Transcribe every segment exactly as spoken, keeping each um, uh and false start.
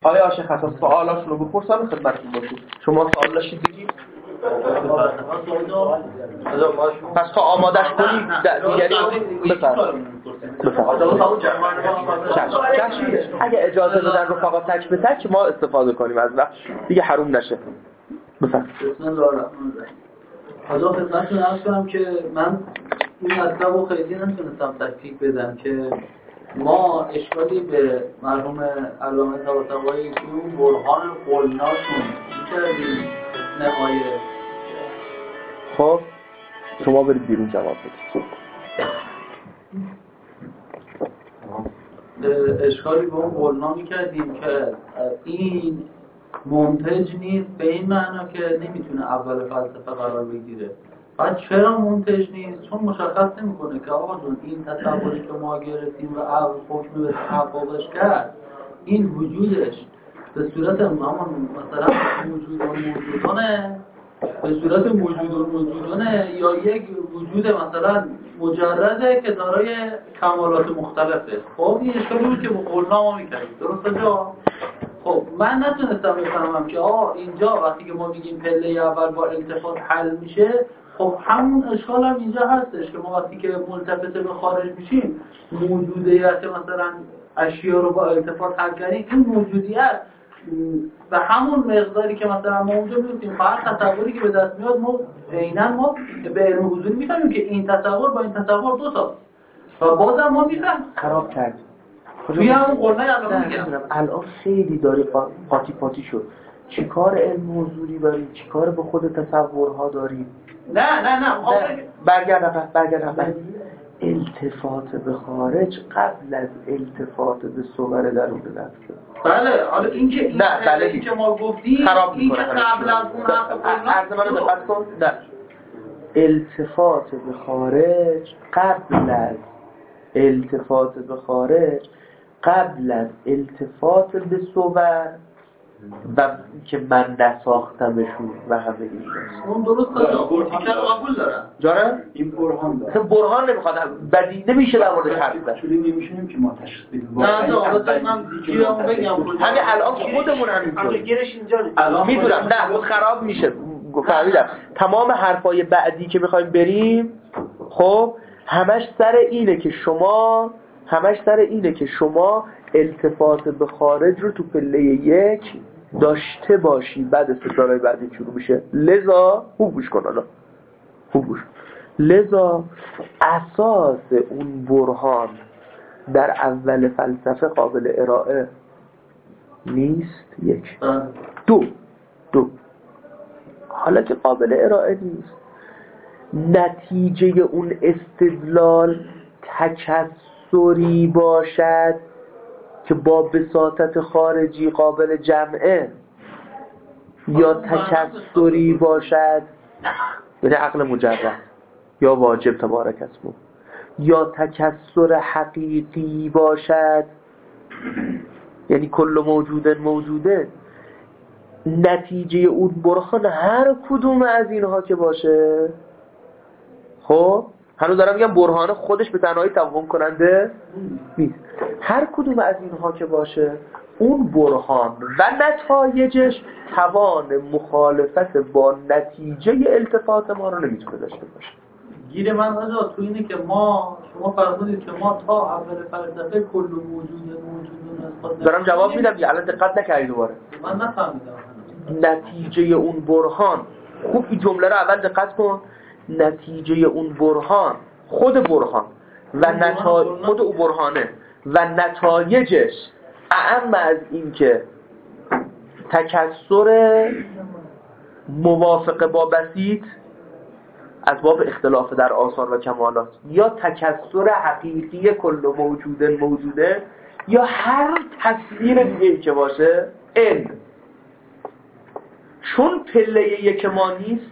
آقای آشخصا سوالاشون رو بپرسن خدمتتون باشید. شما سوال داشتید بگید؟ پس تا آمادش کنید دیگری بفرمایید. اگه اجازه بدن رفقا تک به تک ما استفاده کنیم از وقت دیگه حروم نشه. بفرمایید. بسم الله الرحمن الرحیم. حالا خدمتتون عرض کنم که من این مطلب رو خیلی نمیتونستم تفکیک بدم که ما اشکالی به مرحوم علامه طباطبایی که اون برهان قلناشون میکردیم نمایه. خب شما برید بیرون جواب بدید. اشکالی به اون قلنا میکردیم که این منتج نیست به این معنا که نمیتونه اول فلسفه قرار بگیره. بعد چرا منتج نیست؟ چون مشخص نمیکنه که آقا جون این تصوری که ما گرفتیم و عقل حکم به تحققش کرد این وجودش به صورت همون مثلا وجود و موجودانه به صورت وجود و موجودانه یا یک وجود مثلا مجرده که دارای کمالات مختلفه. خب این اشکالی بود که با قلنا ما میکردیم. درسته جا؟ خب من نتونستم بفهمم که آه اینجا وقتی که ما میگیم پله اول با التفات حل میشه، خب همون اشکال هم اینجا هستش که ما وقتی که ملتفت به خارج میشیم موجودیت مثلا اشیا رو با التفات حل کردیم، این موجودیت و همون مقداری که مثلا ما اونجا میگفتیم هر تصوری که به دست میاد ما عیناً ما به علم حضوری میفهمیم که این تصور با این تصور دو تاست و بازم ما میفهمیم خراب کرد. توی همون قرنه الان میگم الان خیلی داری قاطی پاتی شد. چی کار علم حضوری داری؟ چی کار به خود تصورها داری؟ نه نه نه برگرد برگرد التفات به خارج قبل از التفات به صور درون نفسه. بله حالا این که این نه بله این که ما گفتیم خراب این که قبل از اون عرض منو دقت کن. نه التفات به خارج قبل از التفات به خارج قبل از التفات به صور و که من نساختمشون و همه این اون درست داره قبول دارم جاره؟ این برهان داره برهان نمیخواد بدی نمیشه در مورد حرف زد چون نمیشونیم که ما تشخیص بدیم نه نه حالا من چیام بگم همین الان خودمون همینطور گیرش اینجا میدونم نه خود خراب میشه فهمیدم تمام حرفای بعدی که میخوایم بریم خب همش سر اینه که شما همش سر اینه که شما التفات به خارج رو تو پله یک داشته باشی بعد ستاره بعدی شروع میشه. لذا خوب گوش کن حالا خوب گوش لذا اساس اون برهان در اول فلسفه قابل ارائه نیست. یک دو دو حالا که قابل ارائه نیست نتیجه اون استدلال تکثری باشد که با بساطت خارجی قابل جمعه یا تکثری باشد یعنی عقل مجرد یا واجب تبارک اسمه یا تکثر حقیقی باشد یعنی کل موجود موجوده نتیجه اون برهان هر کدوم از اینها که باشه خب هنوز دارم میگم برهان خودش به تنهایی توهم کننده نیست. هر کدوم از اینها که باشه اون برهان و نتایجش توان مخالفت با نتیجه التفات ما رو نمیتونه داشته باشه. گیر من آجا تو اینه که ما شما فرمودید که ما تا اول فلسفه کل موجود موجودون دارم جواب میدم دیگه الان دقت نکردی دوباره من نفهمیدم نتیجه اون برهان خوب این جمله رو اول دقت کن نتیجه اون برهان خود برهان و نتایج خود او برهانه و نتایجش اعم از این که تکثر موافقه با بسیط از باب اختلاف در آثار و کمالات یا تکثر حقیقی کل موجود موجوده یا هر تصویر دیگه که باشه این چون پله یک ما نیست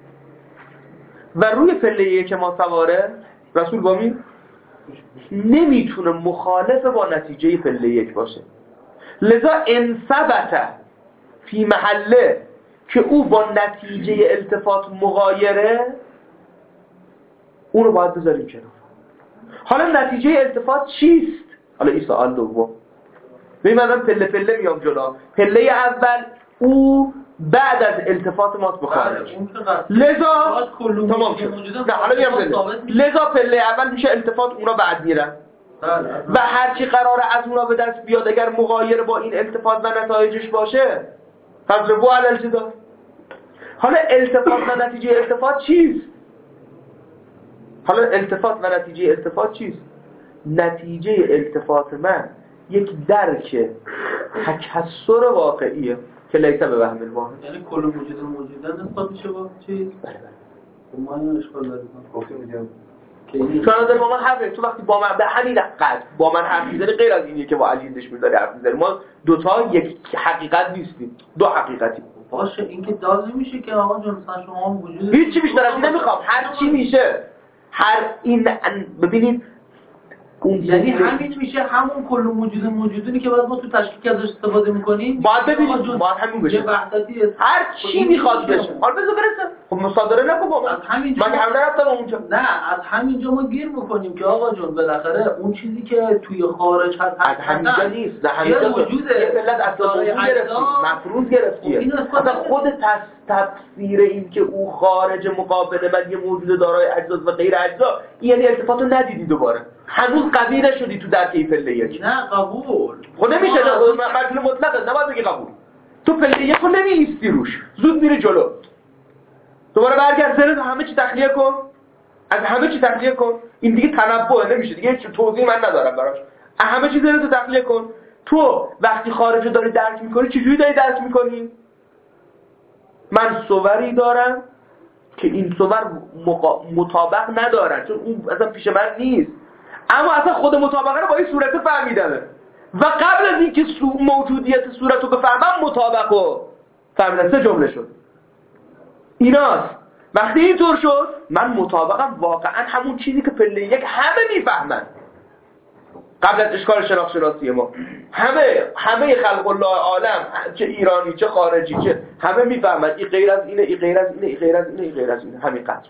و روی پله یک ما سواره رسول بامی نمیتونه مخالف با نتیجه پله یک باشه. لذا ان ثبت فی محله که او با نتیجه التفات مغایره اون رو باید بذاریم کنار. حالا نتیجه التفات چیست؟ حالا این سوال دوم ببین من پله پله میام جلو. پله اول او بعد از التفات ماست به خارج. لذا تمام شد. نه حالا میام لذا پله اول میشه التفات، اونا بعد میرن. و هرچی قراره از اونا به دست بیاد اگر مغایر با این التفات و نتایجش باشه فضربو علی الجدار. حالا التفات و نتیجه التفات چیست؟ حالا التفات و نتیجه التفات چیست؟ نتیجه التفات من یک درک تکسر واقعیه که لیسه به وهم الواحد. یعنی کل موجود موجودن نسبت میشه با چیز؟ بله بله. ما اینو اشکال داریم. گفتیم میگم چون داره با من حرف تو وقتی با من به همین دقت با من حرف میزنی غیر از اینیه که با علیزش میذاری حرف میزنی. ما دوتا یک حقیقت نیستیم، دو حقیقتی. باشه این که دال نمیشه که آقا جون مثلا شما وجود هیچ چی بیشتر از این نمیخوام. هر چی میشه هر این ببینید اون یعنی همین میشه همون کل موجود موجودی که بعد ما تو تشکیک ازش استفاده میکنیم. باید ببینید باید همین بشه. هر چی میخواد بشه. حالا بذار برسه. خب مصادره نکن با من. از همینجا من هم نرفتم اونجا. نه از همینجا ما گیر میکنیم که آقا جون بالاخره اون چیزی که توی خارج هست از همینجا نیست. نه همینجا وجوده. یه ملت اصلا گرفتی. مفروض گرفتی. اصلا خود تفسیر این که او خارج مقابل من یه موجود دارای اجزا و غیر اجزا یعنی التفاتو ندیدی دوباره. هنوز قوی نشدی تو در کیف پله یک. نه قبول. خب نمیشه مجموع مطلقه نباید بگی قبول. تو پله یک رو نمی‌ایستی روش. زود میری جلو. دوباره برگرد سرت همه چی تخلیه کن. از همه چی تخلیه کن. این دیگه تنبؤه نمیشه. دیگه هیچ توضیحی من ندارم براش. همه چی سرت رو تخلیه کن. تو وقتی خارج رو داری درک می‌کنی چجوری داری درک می‌کنی؟ من صوری دارم که این صور مقا... مطابق ندارن چون اون اصلا پیش من نیست. اما اصلا خود مطابقه رو با این صورت فهمیدمه و قبل از اینکه سو... موجودیت صورت رو بفهمم مطابق رو فهمیدم. سه جمله شد ایناست. وقتی اینطور شد من مطابقم واقعا همون چیزی که پله یک همه میفهمن قبل از اشکال شناخت شناسی ما. همه همه خلق الله عالم چه ایرانی چه خارجی چه همه میفهمن این غیر از اینه این غیر از اینه این غیر از اینه این غیر از اینه همین قدر.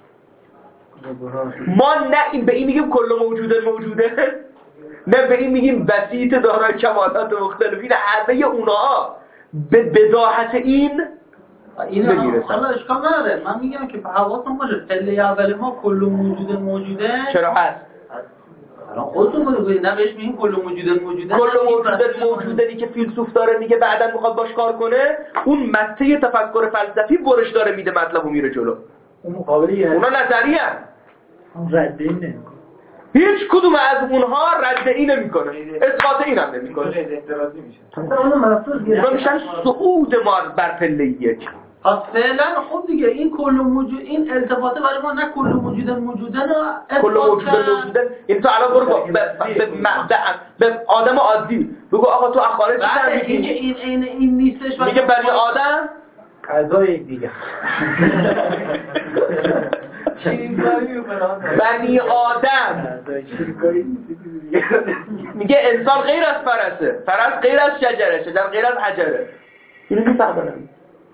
ما نه این به این میگیم کل موجوده موجوده نه به این میگیم بسیط دارای کمالات مختلف. این همه اونا به بداهت این این حالا اشکال نداره. من میگم که حواستون باشه پله اول ما کل موجوده موجوده چرا هست الان خودتون بگید نه بهش میگیم کل موجوده موجوده کل موجوده موجودی که فیلسوف داره میگه بعداً میخواد باش کار کنه اون مته تفکر فلسفی برش داره میده مطلبو میره جلو. اون مقابلی اونا نظریه اون رد این نمیکنه. هیچ کدوم از اونها رد این نمیکنه اثبات این هم نمیکنه. اعتراضی میشه اصلا محفوظ اونا میشن صعود ما بر پله یک. پس فعلا خب دیگه این کل موجود این التفاته برای ما نه کل موجود موجودن و کل موجود موجودن این تو الان برو با به آدم عادی بگو آقا تو خارج چی میگی این این این این نیستش میگه برای آدم غذای دیگه بنی آدم میگه انسان غیر از فرسه فرس غیر از شجره شجر غیر از حجره. اینو میفهمن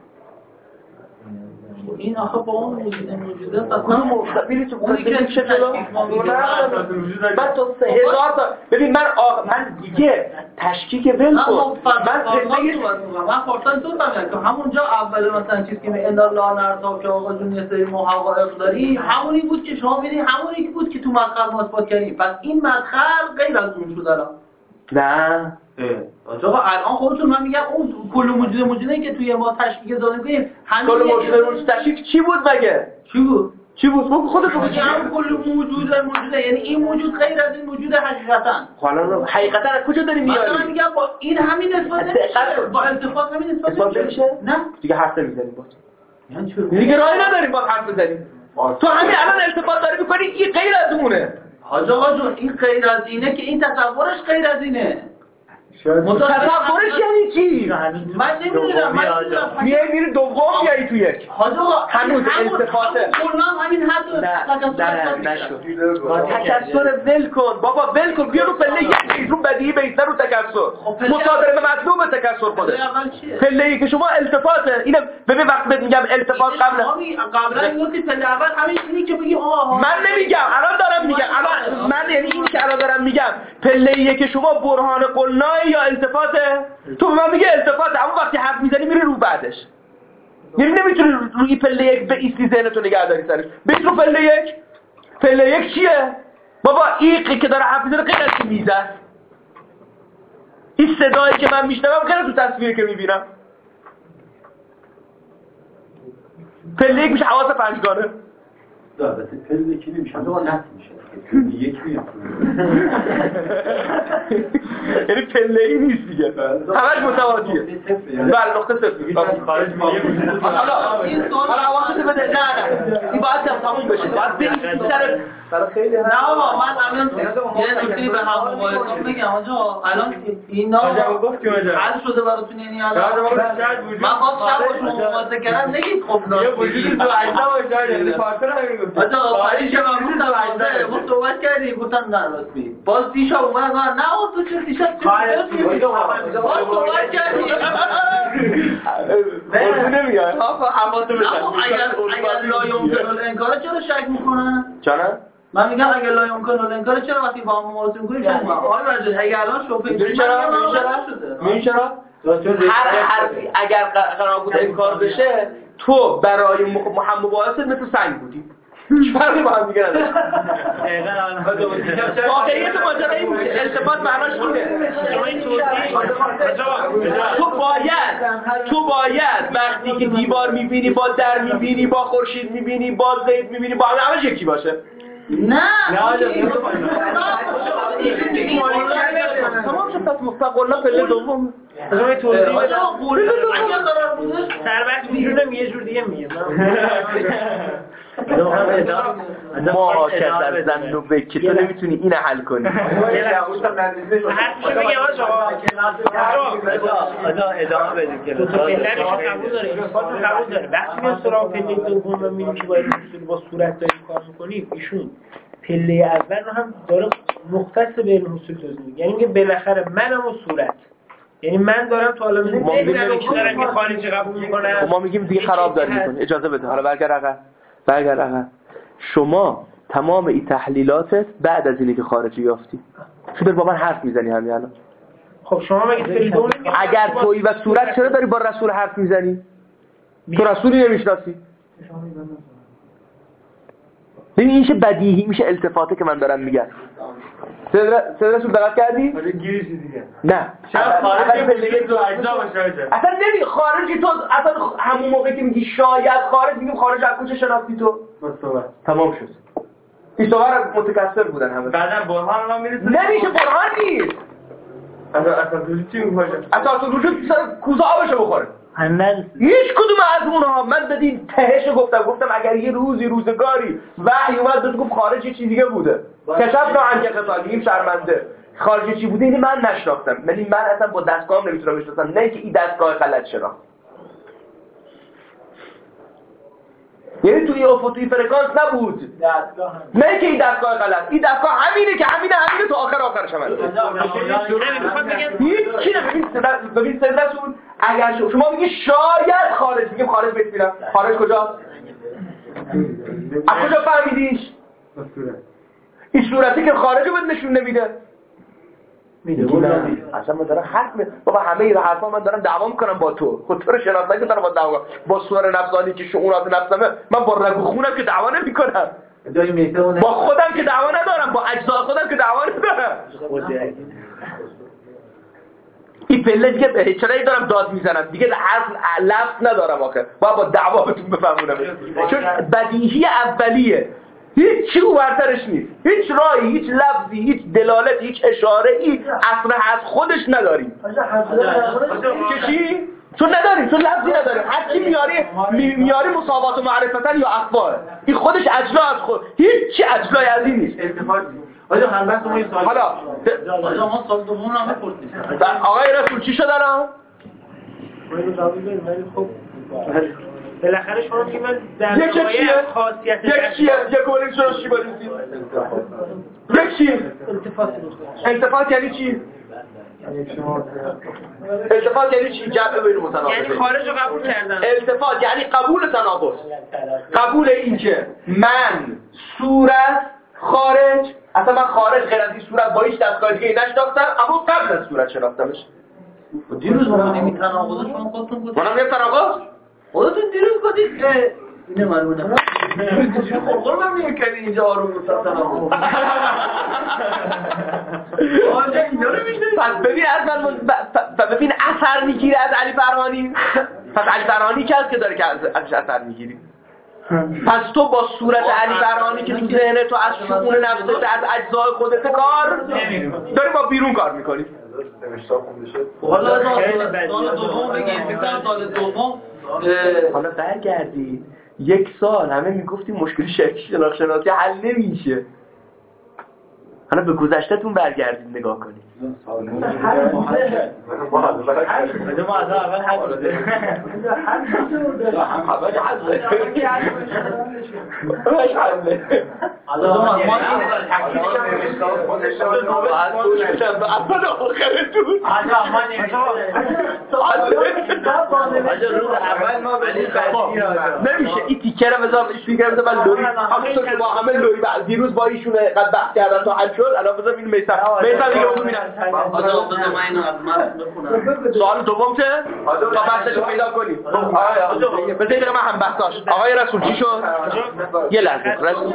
این آخه با اون موجود موجوده اصلا مخبری تو اونی که میشه جلو من تو سه هزار تا ببین من آق... من دیگه تشکیک ول کن من پله من خواستم تو بگم که همونجا اول مثلا چیزی که ان الله نرتا که آقا جون یه سری ما حقایق داریم همونی بود که شما میدین همونی بود که تو مدخل ما اثبات کردیم. پس این مدخل غیر از اون شد الان نه آقا الان خودتون من میگم اون کل موجود موجودی که توی ما تشکیک زدن کنیم همین کل موجود موجود تشکیک چی بود مگه چی بود چی بود بگو خودت بگو چی هم کل موجود موجوده یعنی این موجود غیر از این موجود حقیقتا حالا حقیقتا از کجا داری میاری مثلا میگم با این همین اثبات نمیشه با التفات همین اثبات نمیشه نه دیگه حرف نمیزنیم با یعنی چی دیگه راهی نداریم با حرف بزنیم تو همین الان التفات داری میکنی این غیر از اونه حاج آقا جون این غیر از اینه که این تصورش غیر از اینه تصورش یعنی چی؟ من نمیدونم من نمیدونم میای میری دوم بیایی تو یک حاج آقا هنوز التفاته کلا همین حد نه نشد تکسر ول کن بابا ول کن بیا رو پله یک رو بدیهی بیشتر رو تکسر مصادره به مطلوب تکسر خوده پله که شما التفاته اینم ببین وقتی بهت میگم التفات قبل قبلا اینو که پله اول همین چیزی که بگیم آها من نمیگم الان دارم میگم الان من یعنی این که الان دارم میگم پله که شما برهان قلنای اشتباهی یا التفاته؟ تو به من میگه التفاته، اما وقتی حرف میزنی میری رو بعدش. یعنی نمیتونی روی پله یک به ایستی ذهنتو نگه داری سرش. بیت رو پله یک. پله یک چیه؟ بابا ایقی که داره حرف میزنه غیر از که میزه است. این صدایی که من میشنوم غیر از تو تصویری که میبینم. پله یک میشه حواس پنجگانه. البته پله یکی نمیشه، اما نت میشه. پله یک میاد. یعنی پله ای نیست دیگه. همش متواتیه. بله نقطه صفر. خارج میگه حالا این سوال حواست بده. نه نه. این باید هم تموم بشه. باید بری سر برای خیلی نه آقا من الان یه نکته به هم مقایسه میگم. آقا الان اینا حل شده براتون؟ یعنی الان من باز شب با شما مقایسه کردم نگید خب یه وجود تو اجزا باشه یعنی کارتر نمیگفت. آقا پریش که من گفتم اجزا ما صحبت کردیم گفتم نه راست میگی. باز دیشب اومد نه آقا تو چه دیشب چه باز صحبت کردیم. نه نمیگن. آقا حواس بده. اگر اگر لا یمکن الانکار چرا شک میکنن؟ چرا؟ من میگم اگه لا یمکن الانکار چرا وقتی با هم مقایسه می‌کنیم شک می‌کنم. آقا رجل اگه الان شوفه می‌دونی چرا؟ می‌دونی چرا؟ هر حرفی اگر قرار بود انکار بشه تو برای محمد مباحث مثل سنگ بودی. هیچ فرقی با هم دیگه نداره. واقعیت ماجرا این میشه. التفات معناش اینه. تو باید تو باید وقتی که دیوار می‌بینی با در می‌بینی با خورشید می‌بینی با زید می‌بینی با همش یکی باشه. نه تمام شد. پس مستقلا پله دوم از اون توضیح بدم. اگه قرار بودش سربست اینجور نمیگه یه جور دیگه میگه. ما که در زن و بکی تو نمیتونی اینو حل کنی. حرفشو بگم آقا ادامه بدیم که تو پله‌اش قبول داره، این قبول داره. وقتی میاد سراغ پله دوم و میبینی که باید با صورت داری کار می‌کنی، ایشون پله اول رو هم داره مختص به علم اصول توضیح میده. یعنی میگه بالاخره منم و صورت، یعنی من دارم تو عالم ذهن نمیدونم که دارم یه خارجی قبول میکنم. ما میگیم دیگه خراب داری میکنی. اجازه بده. حالا برگرد عقب. برگرد عقب. شما تمام این تحلیلاتت بعد از اینی که خارجی یافتی چون داری با من حرف میزنی همین الان. خب شما مگه فریدون اگر تویی و صورت چرا داری با رسول حرف میزنی؟ تو رسولی نمیشناسی. ببین این چه بدیهی میشه التفاته که من دارم میگم. سید رسول دقت کردی؟ گیریشی دیگه. نه. شاید خارجی پله دو اجزا باشه. اصلا نمی خارجی تو اصلا همون موقعی که میگی شاید خارج میگیم خارج از کجا شناختی تو؟ مستوى. تمام شد. این صور متکثر بودن همه. بعداً برهان ما میرسه. نمیشه برهان نیست. اصلا اصلا وجود چی میشه؟ اصلا وجود سر کوزه آبشو بخوره. اندل هیچ کدوم از اونها من بدین تهش گفتم گفتم اگر یه روزی روزگاری وحی اومد بهت گفت خارج یه چیز دیگه بوده. کشف را انکه قطعا میگیم شرمنده. خارج چی بوده اینی من نشناختم. ولی من اصلا با دستگاهم نمیتونم بشناسم. نه که این دستگاه غلط شناخت. یعنی توی افقی فرکانس نبود. دستگاه هم. نه که این دستگاه غلط. این دستگاه همینه که همینه همینه تو آخر آخرش هم هست. هیچ چی نمی‌بینید. ببین سید رسول اگر شما میگی شاید خارج میگیم خارج بهت میرم. خارج کجا؟ از کجا فهمیدیش؟ این صورتی که خارجو بهت نشون نمیده. میده. اصلا من دارم حرف می بابا همه این حرفا من دارم دعوا میکنم با تو. خود تو رو شناختن که دارم با دعوا با صور نفسانی که شعورات نفسمه من با رگ و خونم که دعوا نمیکنم. با خودم که دعوا ندارم، با اجزا خودم که دعوا ندارم. این پله دیگه به چرایی دارم داد میزنم دیگه حرف لفظ ندارم آخه با با دعوا بهتون بفهمونم چون بدیهی اولیه هیچ چی ورترش نیست هیچ راهی هیچ لفظی هیچ دلالت هیچ اشاره ای اصلا از خودش نداریم که چی؟ چون نداریم چون لفظی نداریم هر چی میاری میاری مساوات و معرفتن یا اخبار این خودش اجلا از خود هیچ چی اجلای از این نیست آجا هم بس ما این سوال حالا آجا ما سال دوم هم بپرسیم آقای رسول چی شد الان؟ بالاخره شما که من در یک چیه؟ خاصیت یک چیه؟ یک ولی چرا چی بریزید؟ یک چیه؟ التفات التفات یعنی چی؟ التفات یعنی چی؟ جمع بین متناقض یعنی خارج رو قبول کردن التفات یعنی قبول تناقض قبول این که من صورت خارج اصلا من خارج غیر از این صورت با هیچ دستگاه دیگه نشناختم، اما قبل از صورت شناختمش. دیروز ما نمی تناقض شما خودتون گفتید. منم نمی تناقض؟ خودتون دیروز گفتید که اینه معلومه. چه خورم هم نمی‌کردی اینجا آروم بود تناقض. آنجا اینجا رو میشه. پس ببین از من ببین اثر میگیره از علی فرهانی. پس علی فرهانی که هست که داره که ازش اثر میگیری. پس تو با صورت علی فرهانی که تو ذهن تو از شؤون نفسه از اجزای خودت کار داری با بیرون کار میکنی. حالا سال دوم بگید مثلا سال دوم حالا برگردید یک سال همه میگفتیم مشکل شناخت شناسی حل نمیشه. حالا به گذشته‌تون برگردید نگاه کنید. ما از اول حل نمیشه این تیکه رو بذار اسپیکر بذار من لوری همونطور که با همه لوری دیروز با ایشون قد بحث کردن تا حل شد. الان بذار این میثم میثم دیگه اون میرن. آقا بذار من اینو از متن بخونم. سوال دوم چه؟ تا بحثشو پیدا کنیم. آقا بذار من هم بحثاش. آقای رسول چی شد؟ یه لحظه رسول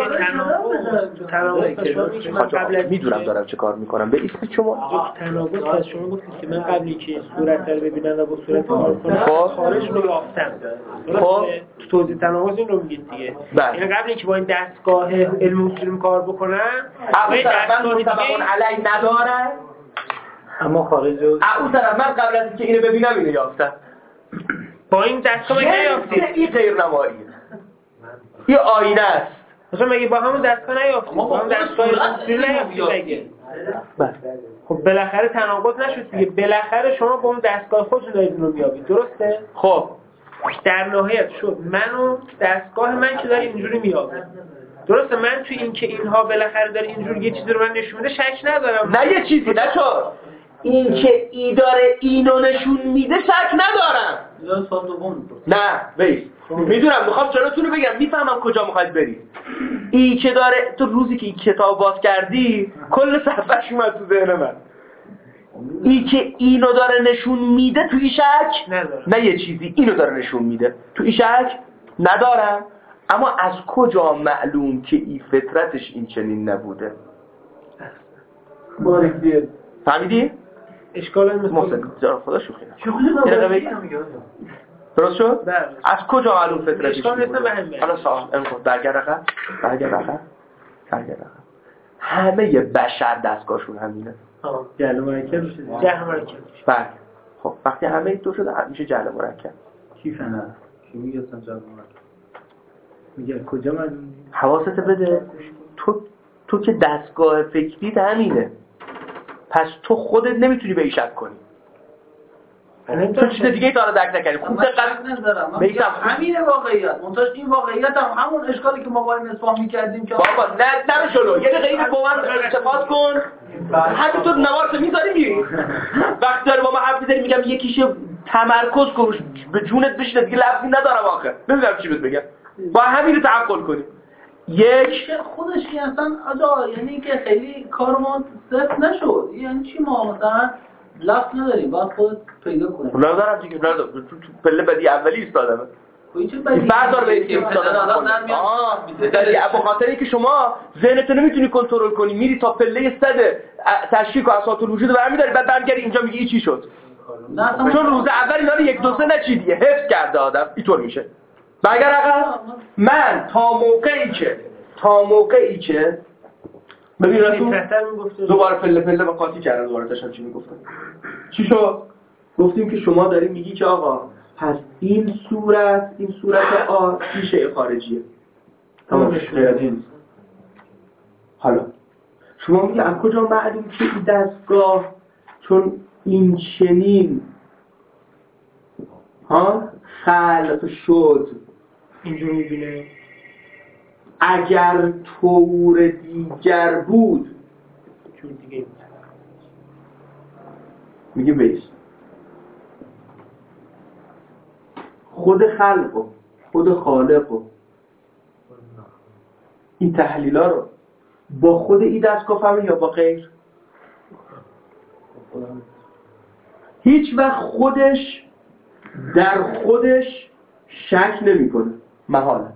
میدونم دارم چه کار میکنم. به اسم شما تناقض از شما گفتید که من قبلی که صورت رو ببینم و با صورت کار کنم خارج رو یافتم. خب تو توضیح تناقض این رو میگید دیگه. یعنی قبلی که با این دستگاه علم اصول کار بکنم اون طرف من متفقون علی ندارم، اما خارج رو اون طرف من قبل از اینکه اینو ببینم اینو یافتم. با این دستگاه مگه یافتید؟ این غیر نماییه. این آینه است. مثلا مگه با همون دستگاه نیافتید؟ با همون دستگاه اصول نیافتید مگه؟ خب بالاخره تناقض نشد دیگه. بالاخره شما با اون دستگاه خودتون دارید اینو میابید، درسته؟ خب در نهایت شد منو دستگاه من که داره اینجوری میابید. درسته من تو این که اینها بالاخره داره اینجوری یه چیزی رو من نشون میده شک ندارم. نه یه چیزی نشو این که ای داره اینو نشون میده شک ندارم. یا سال دوم نه ببین میدونم میخوام جلوتون رو بگم میفهمم کجا میخواید برید. ای که داره تو روزی که این کتاب باز کردی کل صفحه‌اش اومد تو ذهن من. ای که اینو داره نشون میده تو این شک ندارم. نه یه چیزی اینو داره نشون میده تو این شک ندارم. اما از کجا معلوم که این فطرتش این چنین نبوده؟ فهمیدی؟ اشکال محسن جان خدا شوخی نکنه. درست شد؟ بله. از کجا معلوم فطرتش اشکال این بوده؟ نکنه. حالا سوال انقدر برگرد آقا برگرد آقا برگرد آقا همه ی بشر دستگاهشون همینه. ها جعل مرکب میشه. جعل مرکب. بله. خب وقتی همه دو شده میشه جعل مرکب. کیف نه کی میگه اصلا جعل مرکب؟ میگه کجا معلومه؟ حواست بده تو تو که دستگاه فکریت همینه. پس تو خودت نمیتونی به این شک کنی. تو چیز دیگه ای تا درک نکردی. خوب دقت ندارم. میگم همین واقعیت. منتها این واقعیت هم همون اشکالی که ما با این اصفهان می‌کردیم که بابا نه نه جلو. یه دقیقه اینو با من ارتباط کن. همینطور نوارت میذاری میری. وقتی داره با من حرف میزنی میگم یکیش تمرکز کن به جونت بشینه دیگه لفظی ندارم آخه. نمیدونم چی بهت بگم. با همین رو تعقل کنیم. یک خودش که اصلا آجا یعنی که خیلی کارمون صفر نشد. یعنی چی ما مثلا لفظ نداریم باید خودت پیدا کنیم. ندارم دیگه ندارم. تو پله بدی اولی ایستادمه. این چه بدی؟ بردار به این ایستادم. آه داری به خاطر اینکه شما ذهنت نمیتونی کنترل کنی میری تا پله صد تشکیک و اساس الوجود برمی‌داری بعد برمیگردی اینجا میگی چی شد؟ چون روز اول اینا رو یک دو سه نچیدیه حفظ کرده آدم اینطور میشه. مگر عقب من تا موقعی که تا موقعی که ببین رسول دوباره پله پله با قاطی کردن دوباره داشتم چی میگفتم چی شد؟ گفتیم که شما داری میگی که آقا پس این صورت این صورت آ این شیء خارجیه تمام شد. حالا شما میگی از کجا معلوم که این دستگاه چون این چنین ها خلق شد اینجوری میبینه اگر طور دیگر بود جور دیگه بود میگه بیش خود خلق و خود خالق و این تحلیل ها رو با خود این دستگاه فهمه یا با غیر؟ هیچ وقت خودش در خودش شک نمی کنه، محاله.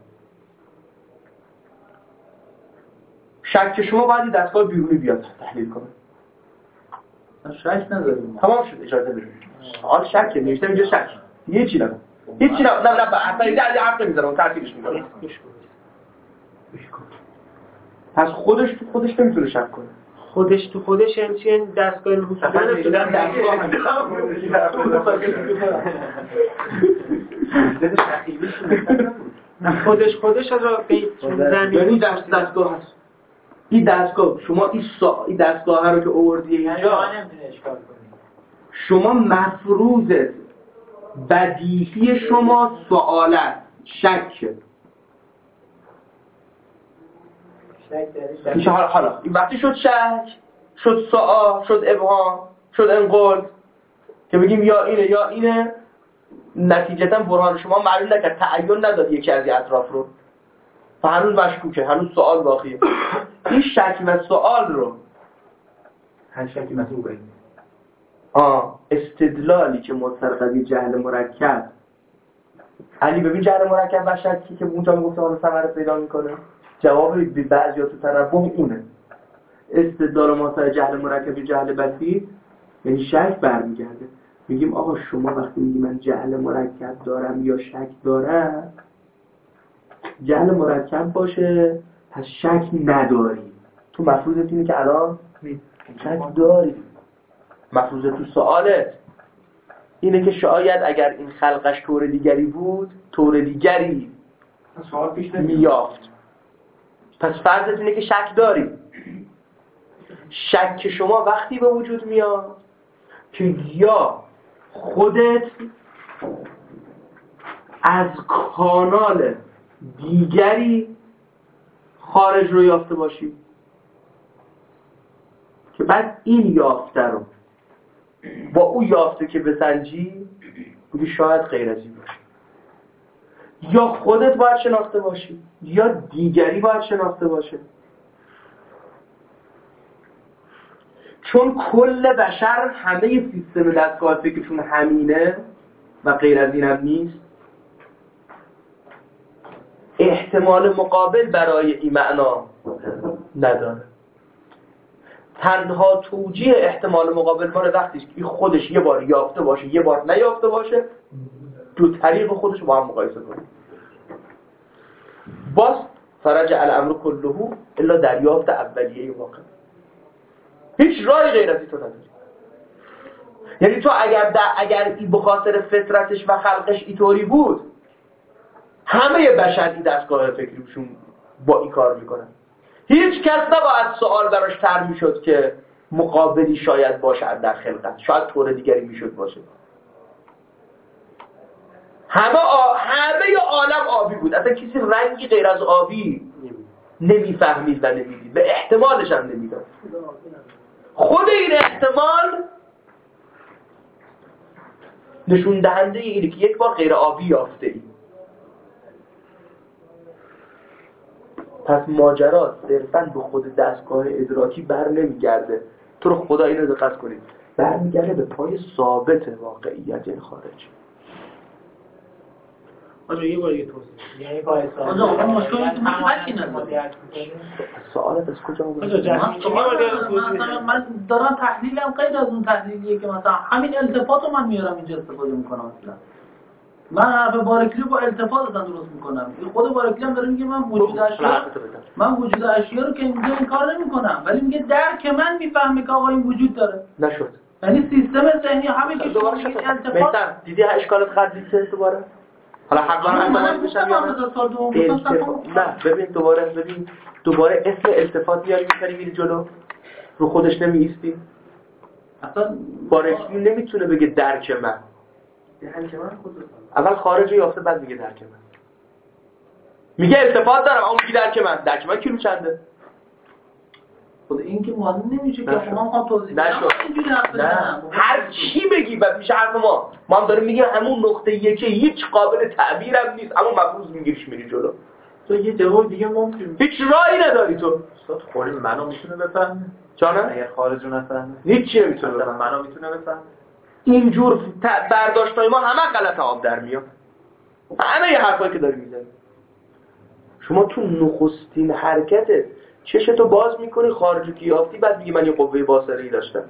شک شما باید این دستگاه بیرونی بیاد تحلیل کنه. شک نداریم. تمام شد، اجازه بدید. حال شک نمیشه، اینجا شک. یه چی نگو. هیچ چی نه نه نه اصلا ایده حرف نمیزنم، تعطیلش میکنم. پس خودش تو خودش نمیتونه شک کنه. خودش تو خودش یعنی چی؟ دستگاه حضور نمیدونم دستگاه هم خودش خودش از زمین دستگاه هست. این دستگاه شما این سا... این دستگاه ها رو که آوردی اینجا شما مفروضت بدیهی شما سوالت شکه میشه. حالا حالا این وقتی شد شک، شد سوال، شد ابهام، شد انقل که بگیم یا اینه یا اینه، نتیجتا برهان شما معلوم نکرد، تعین نداد یکی از اطراف رو، هنوز مشکوکه، هنوز سوال باقیه. این شک و سوال رو هر شکی مسئول کنید. آه استدلالی که مسترقبی جهل مرکب، علی ببین جهل مرکب و شکی که اونجا میگفته حالا ثمره پیدا میکنه، جواب بی بعضیا تو تنبه اونه. استدلال ما سر جهل مرکب جهل بسیط یعنی شک برمیگرده. میگیم آقا شما وقتی میگی من جهل مرکب دارم یا شک دارم، جهل مرکب باشه پس شک نداری. تو مفروضت اینه که الان شک داری. مفروض تو سوالت اینه که شاید اگر این خلقش طور دیگری بود طور دیگری سوال پیش میافت. پس فرضت اینه که شک داری. شک شما وقتی به وجود میاد که یا خودت از کانال دیگری خارج رو یافته باشی که بعد این یافته رو با او یافته که بسنجی بگی شاید غیر از این باشه. یا خودت باید شناخته باشی یا دیگری باید شناخته باشه. چون کل بشر همه سیستم دستگاه فکرشون همینه و غیر از این هم نیست، احتمال مقابل برای این معنا نداره. تنها توجیه احتمال مقابل مال وقتی که خودش یه بار یافته باشه یه بار نیافته باشه، دو طریق خودش با هم مقایسه کنه. باز فرج الامر کله الا دریافت اولیه واقع. هیچ راهی غیر از این تو نداری. یعنی تو اگر اگر این بخاطر فطرتش و خلقش اینطوری بود، همه بشر این دستگاه فکریشون با این کار میکنن. هیچ کس نباید سوال براش تر میشد که مقابلی شاید باشه در خلقت، شاید طور دیگری میشد باشه. همه آ... همه عالم آبی بود، اصلا کسی رنگی غیر از آبی نمیفهمید و نمیدید، به احتمالش هم نمیداد. خود این احتمال نشون دهنده اینه که یک بار غیر آبی یافته ای. پس ماجرا صرفاً به خود دستگاه ادراکی بر نمیگرده. تو رو خدا اینو دقت کنید، برمیگرده به پای ثابت واقعیت خارج. آجا یه بار یه توضیح یعنی پای ثابت. آجا اون مشکلی که من حکی ندارم. سوالت از کجا اومده؟ آجا جهانی مثلا من دارم تحلیلم غیر از اون تحلیلیه که مثلا همین التفاتو من میارم اینجا استفاده میکنم. اصلا من حرف بارکلی با التفات اصلا درست میکنم. خود بارکلی هم داره میگه من وجود اشیا من وجود اشیا رو که اینجا این کار نمیکنم، ولی میگه درک من میفهمه که آقا این وجود داره. نشد. یعنی سیستم ذهنی همین که شما میگید التفات. دیدی اشکالت خرجیه دوباره؟ حالا حقا من گفتم از سال دوم نه ببین دوباره ببین دوباره اسم التفات میاری می‌بری میری جلو، رو خودش نمی‌ایستی. اصلا بارکلی نمیتونه بگه درک من. درک من خودت. اول خارج یافته بعد میگه درک من. میگه التفات دارم اما میگه درک من. درک من کیلو چنده؟ خود این که معلوم نمیشه که ما ما توضیح بدیم. نه هر چی بگی بعد میشه حرف ما. ما هم داریم میگیم همون نقطه یکی هیچ قابل تعبیرم نیست، اما مفروض میگیریش میری جلو. تو یه جواب دیگه ممکن هیچ راهی نداری تو. استاد خوری منو میتونه بفهمه؟ جانم؟ اگر خارج رو نفهمه هیچ نمیتونه مثلا بفهمه. منو میتونه بفهمه؟ اینجور ت- برداشتای ما همه غلط آب در میاد. همه یه حرفایی که داری میزنی. شما تو نخستین حرکتت چشتو باز میکنی خارج گیافتی، بعد میگی من یه قوه باصره‌ای داشتم.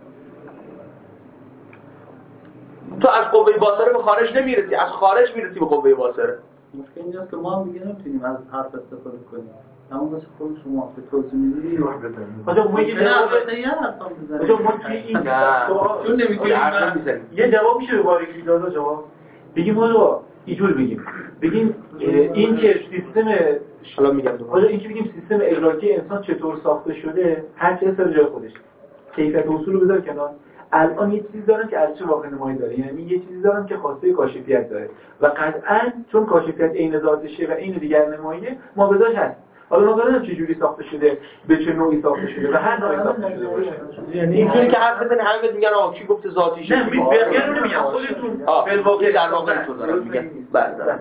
تو از قوه باصره به خارج نمیرسی، از خارج میرسی به قوه باصره. مشکل اینجاست که ما هم دیگه نمیتونیم از حرف استفاده کنیم. اما مثل خود شما که توضیح میدید آجا ما یه جواب یه حرف هم بزنیم. آجا ما توی این سوال چون نمیتونیم حرف نمیزنیم. یه جواب میشه دوباره یکی دادا جواب بگیم آجا اینجور بگیم بگیم این که سیستم حالا میگم آجا دوباره. این که بگیم سیستم ادراکی انسان چطور ساخته شده، هر کسی سر جای خودش کیفیت اصول رو بذار کنار. الان یه چیزی دارن که ارزش واقع نمایی داره، یعنی یه چیزی دارن که خواسته کاشفیت داره و قطعاً چون کاشفیت عین ذاتشه و عین دیگر نماییه ما بذارش هست. حالا ما داریم چه جوری ساخته شده، به چه نوعی ساخته شده و هر نوعی ساخته شده باشه. یعنی اینجوری که حرف بزنی همه بهت میگن آقا کی گفته ذاتیشه؟ نه می بقیه رو نمیگم، خودتون بالواقع در واقع اینطور دارم میگن. بله بله.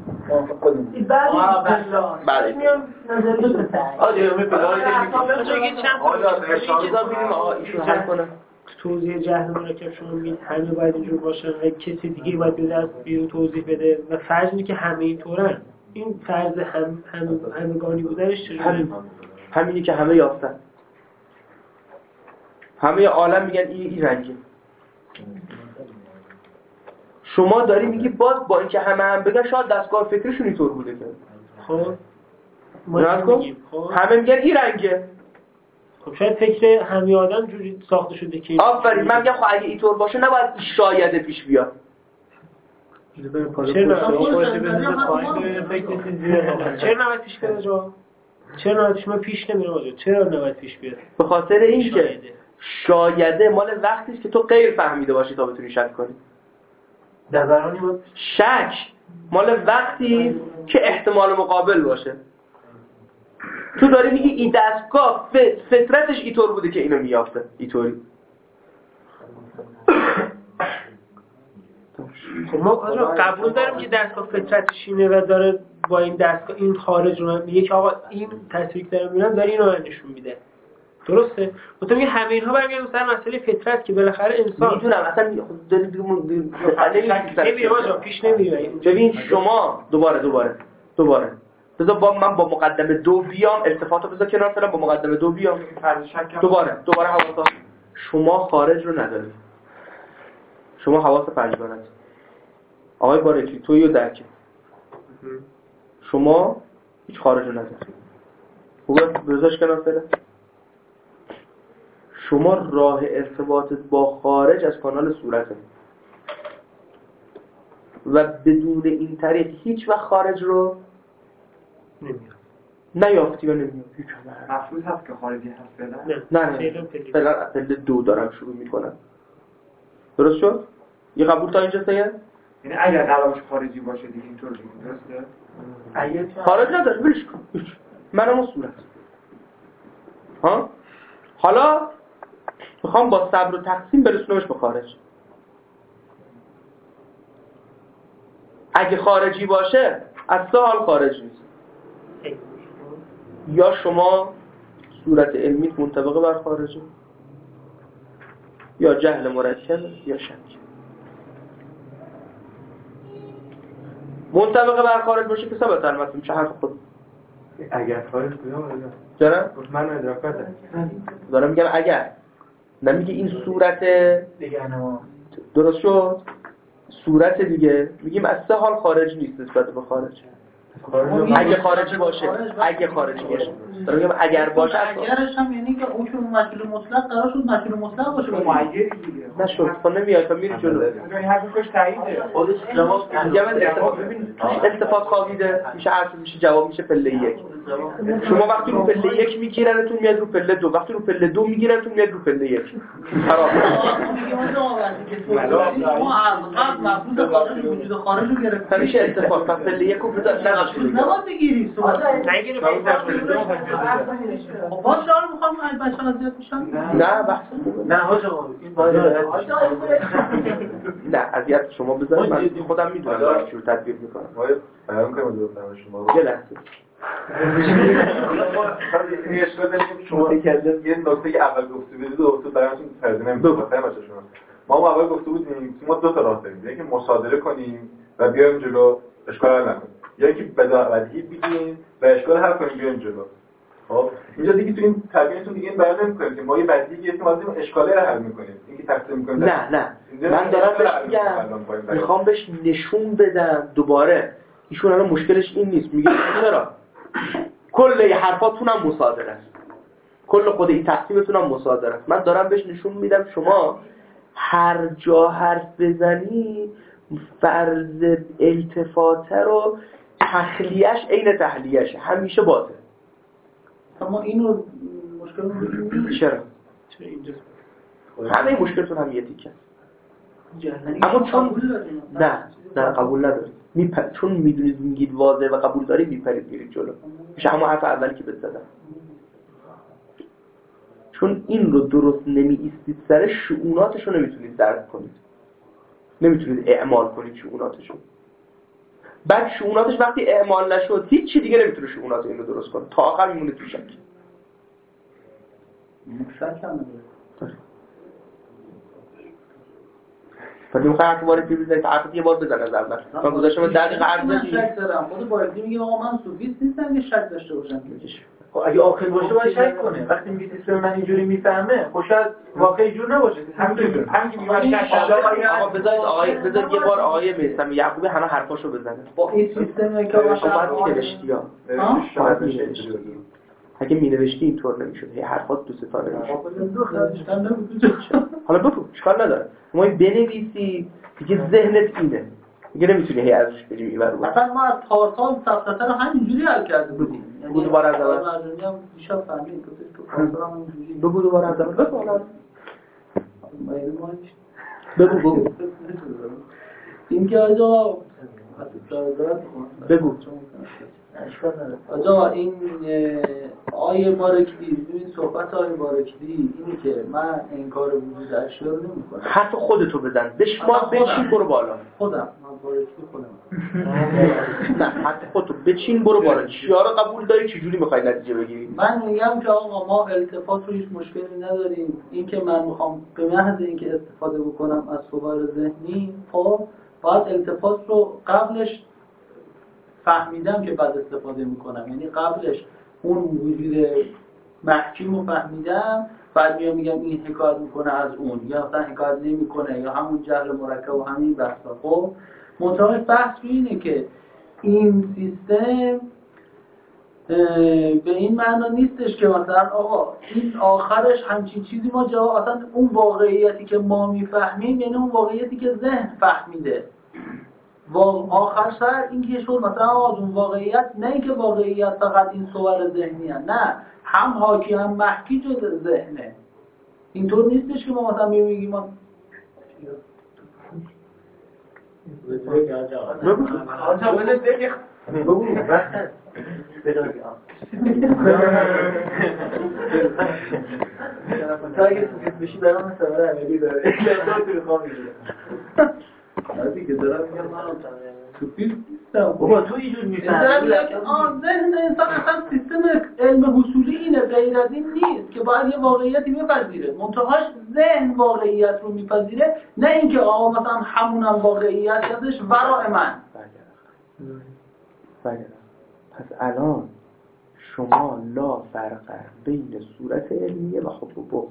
بله. آجا می بگید بذار ببینیم آقا ایشون حل کنه. توضیح جهل مرکب شما میگید همه باید اینجور باشن و کسی دیگه باید به دست بیرون توضیح بده و فرض اینه که همه اینطورن. این فرض هم هم همگانی بودنش چجوریه؟ همین همینی که همه یافتن. همه عالم میگن این این رنگه. شما داری میگی باز با اینکه همه هم بگن شاید دستگاه فکرشون اینطور بوده که. خب ما نه کن میگیم خب همه میگن این رنگه. خب شاید فکر همه آدم جوری ساخته شده که آفرین من میگم خب اگه اینطور باشه نباید شاید پیش بیاد. چرا چرا نباید پیش بیاد آجا؟ چرا نباید پیش پیش نمیره آجا؟ چرا نباید پیش بیاد؟ به خاطر اینکه شایده مال وقتی است که تو غیر فهمیده باشی تا بتونی شک کنی. در برانی بود شک مال وقتی که احتمال مقابل باشه. تو داری میگی این دستگاه فطرتش اینطور بوده که اینو میافته اینطوری. خب ما آجا قبول داریم که دستگاه فطرتش اینه و داره با این دستگاه این خارج رو میگه که آقا این تصویری که داره میبینم داره اینو نشون میده. درسته؟ مثلا میگه همه اینها برمیگردن سر مسئله فطرت که بالاخره انسان میدونم اصلا داری بیرون نمیره آجا پیش نمیره. ببین شما دوباره دوباره دوباره بذار با من با مقدمه دو بیام التفاتو بذار کنار فعلا با مقدمه دو بیام دوباره دوباره حواس شما خارج رو نداری. شما حواس پنجگانه آقای بارکی توی و درکه شما هیچ خارج رو نداری. خوبه بذارش کنار فعلا. شما راه ارتباطت با خارج از کانال صورته و بدون این طریق هیچ وقت خارج رو نمیاد. نیافتی و نمیاد. هیچ مفروض هست که خارجی هست فعلا؟ نه نه فعلا پله دو دارم شروع میکنم. درست شد؟ یه قبول تا اینجا سید؟ یعنی اگر قرارش خارجی باشه دیگه اینطور دیگه درسته؟ اگر خارج نداره بلش کن. منم صورت. ها؟ حالا میخوام با صبر و تقسیم برسونمش به خارج. اگه خارجی باشه از سه حال خارج نیست. یا شما صورت علمی منطبقه بر خارجه یا جهل مرکب یا شک. منطبقه بر خارج باشه که ثابت البته میشه حرف خود. اگر خارج کدام دارم؟ من ادراکات دارم میگم اگر نمیگه این صورت دیگه نما درست شد صورت دیگه میگیم از سه حال خارج نیست نسبت به خارج. اگه خارجی باشه اگه خارجی باشه دارم میگم اگر باشه اگرش هم یعنی که اون چون مجهول مطلق قرار شد مجهول مطلق باشه با معیری دیگه نشد خب نمیاد تا میری جلو. این حرفش تاییده خودش جواب میگم التفات ببین التفات خوابیده میشه حرف میشه جواب میشه پله یک. شما وقتی رو پله یک میگیرنتون میاد رو پله دو، وقتی رو پله دو میگیرنتون میاد رو پله یک. خراب ما عقل مفروض خارج وجود خارج رو گرفتیم میشه التفات پس پله یک رو بذار نداشته نباید بگیری نگیری خب باز شما رو میخوام این بچه ها اذیت میشن نه بحث نه حاجا این بازار نه اذیت شما بذارید من خودم میدونم دارم چجوری تدبیر میکنم. ما بیان کنیم دو تا شما یه لحظه این اشکال داریم شما یه نکته که اول گفته بودید و تو براتون ترجمه نمی‌کنم باشه شما. ما ما اول گفته بودیم ما دو تا راه داریم، یکی مصادره کنیم و بیایم جلو اشکال حل نکنیم، یا اینکه بداهی بگیم و اشکال حل کنیم بیایم جلو. خب اینجا دیگه تو این تربیتتون دیگه این بیان نمی‌کنیم که ما یه بدیهی گرفتیم از این اشکاله رو حل می‌کنیم، اینکه تقسیم می‌کنیم. نه نه من دارم بهش میگم میخوام بهش نشون بدم دوباره ایشون الان مشکلش این نیست، میگه چرا کل این حرفاتون هم مصادره است، کل خود این تقسیمتون هم مصادره است. من دارم بهش نشون میدم شما هر جا حرف بزنی فرض التفاته رو تخلیهش عین تحلیهش همیشه باطل. اما اینو مشکل رو چرا؟ چرا اینجا همه مشکلتون هم یه تیکه است. اما چون نه نه قبول ندارید میپر... چون میدونید میگید واضح و قبول دارید میپرید میرید جلو. میشه همون حرف اولی که بهت زدم. چون این رو درست نمی ایستید سر شؤوناتش رو نمیتونید درک کنید، نمیتونید اعمال کنید شؤوناتش رو. بعد شؤوناتش وقتی اعمال نشد هیچ چی دیگه نمیتونه شؤونات این رو درست کنه، تا آخر میمونه تو شک. شک هم نداره. ولی اون حرف وارد بزنید حرف یه بار بزن از اول. من گذاشتم ده دقیقه عرض من بدید. شک دارم. خود بایزی میگه آقا من سوفیست نیستم که شک داشته باشم. خب اگه عاقل باشه باید شک کنه. وقتی میگه سیستم من اینجوری میفهمه، خب شاید واقعی جور نباشه. همینجوری همین که میگه شک آقا بذارید آقای بذارید یه بار آقای میثم یعقوبی همه حرفاشو بزنه. با این سیستمی که شما نوشتی ها. شما نوشتی. اگه می‌نوشتی اینطور نمی‌شد. هی حرفات دو سه تا نمی‌شد. حالا بگو اشکال نداره. ما بنویسی دیگه ذهنت اینه. دیگه نمی‌تونی هی ازش بریم اینور اون. مثلا ما از پارسال سفسطه رو همینجوری حل کرده بودیم. بگو دوباره از اول. مرجانی هم دیشب فهمید که تو پارسال هم اینجوری. بگو دوباره از اول. بگو حالا. بگو بگو. این که آجا بگو. آجا این آیه بارکلی، این صحبت آیه بارکلی اینی که من انکار وجود اشیا رو نمی‌کنم. حرف خودتو بزن. بشمار بچین برو بالا. خودم من بارکلی خودم. نه حرف خودتو بچین برو بالا. چیا رو قبول داری چجوری می‌خوای نتیجه بگیری؟ من میگم که آقا ما التفات رو هیچ مشکلی نداریم. این که من میخوام به محض اینکه استفاده بکنم از صور ذهنی، خب باید التفات رو قبلش فهمیدم که بعد استفاده میکنم، یعنی قبلش اون وجود محکیم رو فهمیدم، بعد میام میگم این حکایت میکنه از اون یا اصلا حکایت نمیکنه یا همون جهل مرکب و همین بحثا. خب منطقه بحث رو اینه که این سیستم به این معنا نیستش که مثلا آقا این آخرش همچین چیزی ما جواب اصلا اون واقعیتی که ما میفهمیم یعنی اون واقعیتی که ذهن فهمیده و آخر سر این که شد مثلا از اون واقعیت، نه اینکه واقعیت فقط این صور ذهنی هست، نه هم حاکی هم محکی جز ذهنه. اینطور نیستش که ما مثلا میگیم ما آنجا بله دیگه بگو وقت تا اگه سوفیست بشی برام سوال عملی داره لذات رو میخوام بگیرم آره که دارم میگم من سوفیست نیستم. بابا تو اینجور میفهمی آن ذهن انسان اصلا سیستم علم حصولی اینه، غیر از این نیست که باید یه واقعیتی بپذیره، منتهاش ذهن واقعیت رو میپذیره، نه اینکه آقا مثلا همونم واقعیت ازش ورای من. بله. پس الان شما لا فرق بین صورت علمیه و حب و بغض.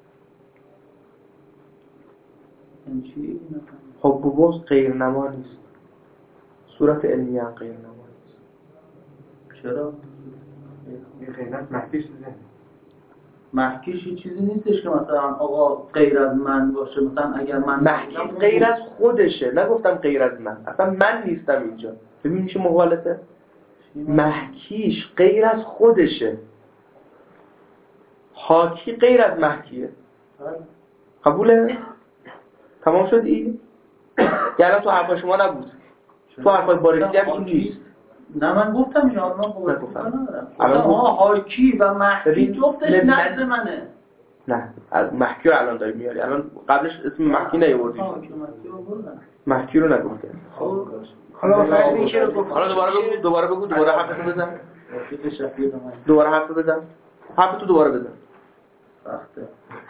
حب و بغض غیر نما نیست، صورت علمیه هم غیر نما نیست. چرا؟ این غیرت محکیش ذهن محکیش یه چیزی نیستش که مثلا آقا غیر از من باشه، مثلا اگر من محکیش غیر از خودشه، نگفتم غیر از من، اصلا من نیستم اینجا. ببین میشه مغالطه. محکیش غیر از خودشه، حاکی غیر از محکیه. قبوله؟ تمام شد این؟ یعنی تو حرفای شما نبود، تو حرفای بارکلی هم این نیست. نه من گفتم این آدم قبول ندارم. آها حاکی و محکی جفتش نزد منه. نه محکی رو الان داری میاری، الان قبلش اسم محکی نیاوردی. محکی رو نگفته. حالا فرض این که رو گفت حالا دوباره بگو دوباره بگو دوباره حرفتو بزن. رفیق شفیق من دوباره حرف بزن. حرف تو دوباره بزن. سخته.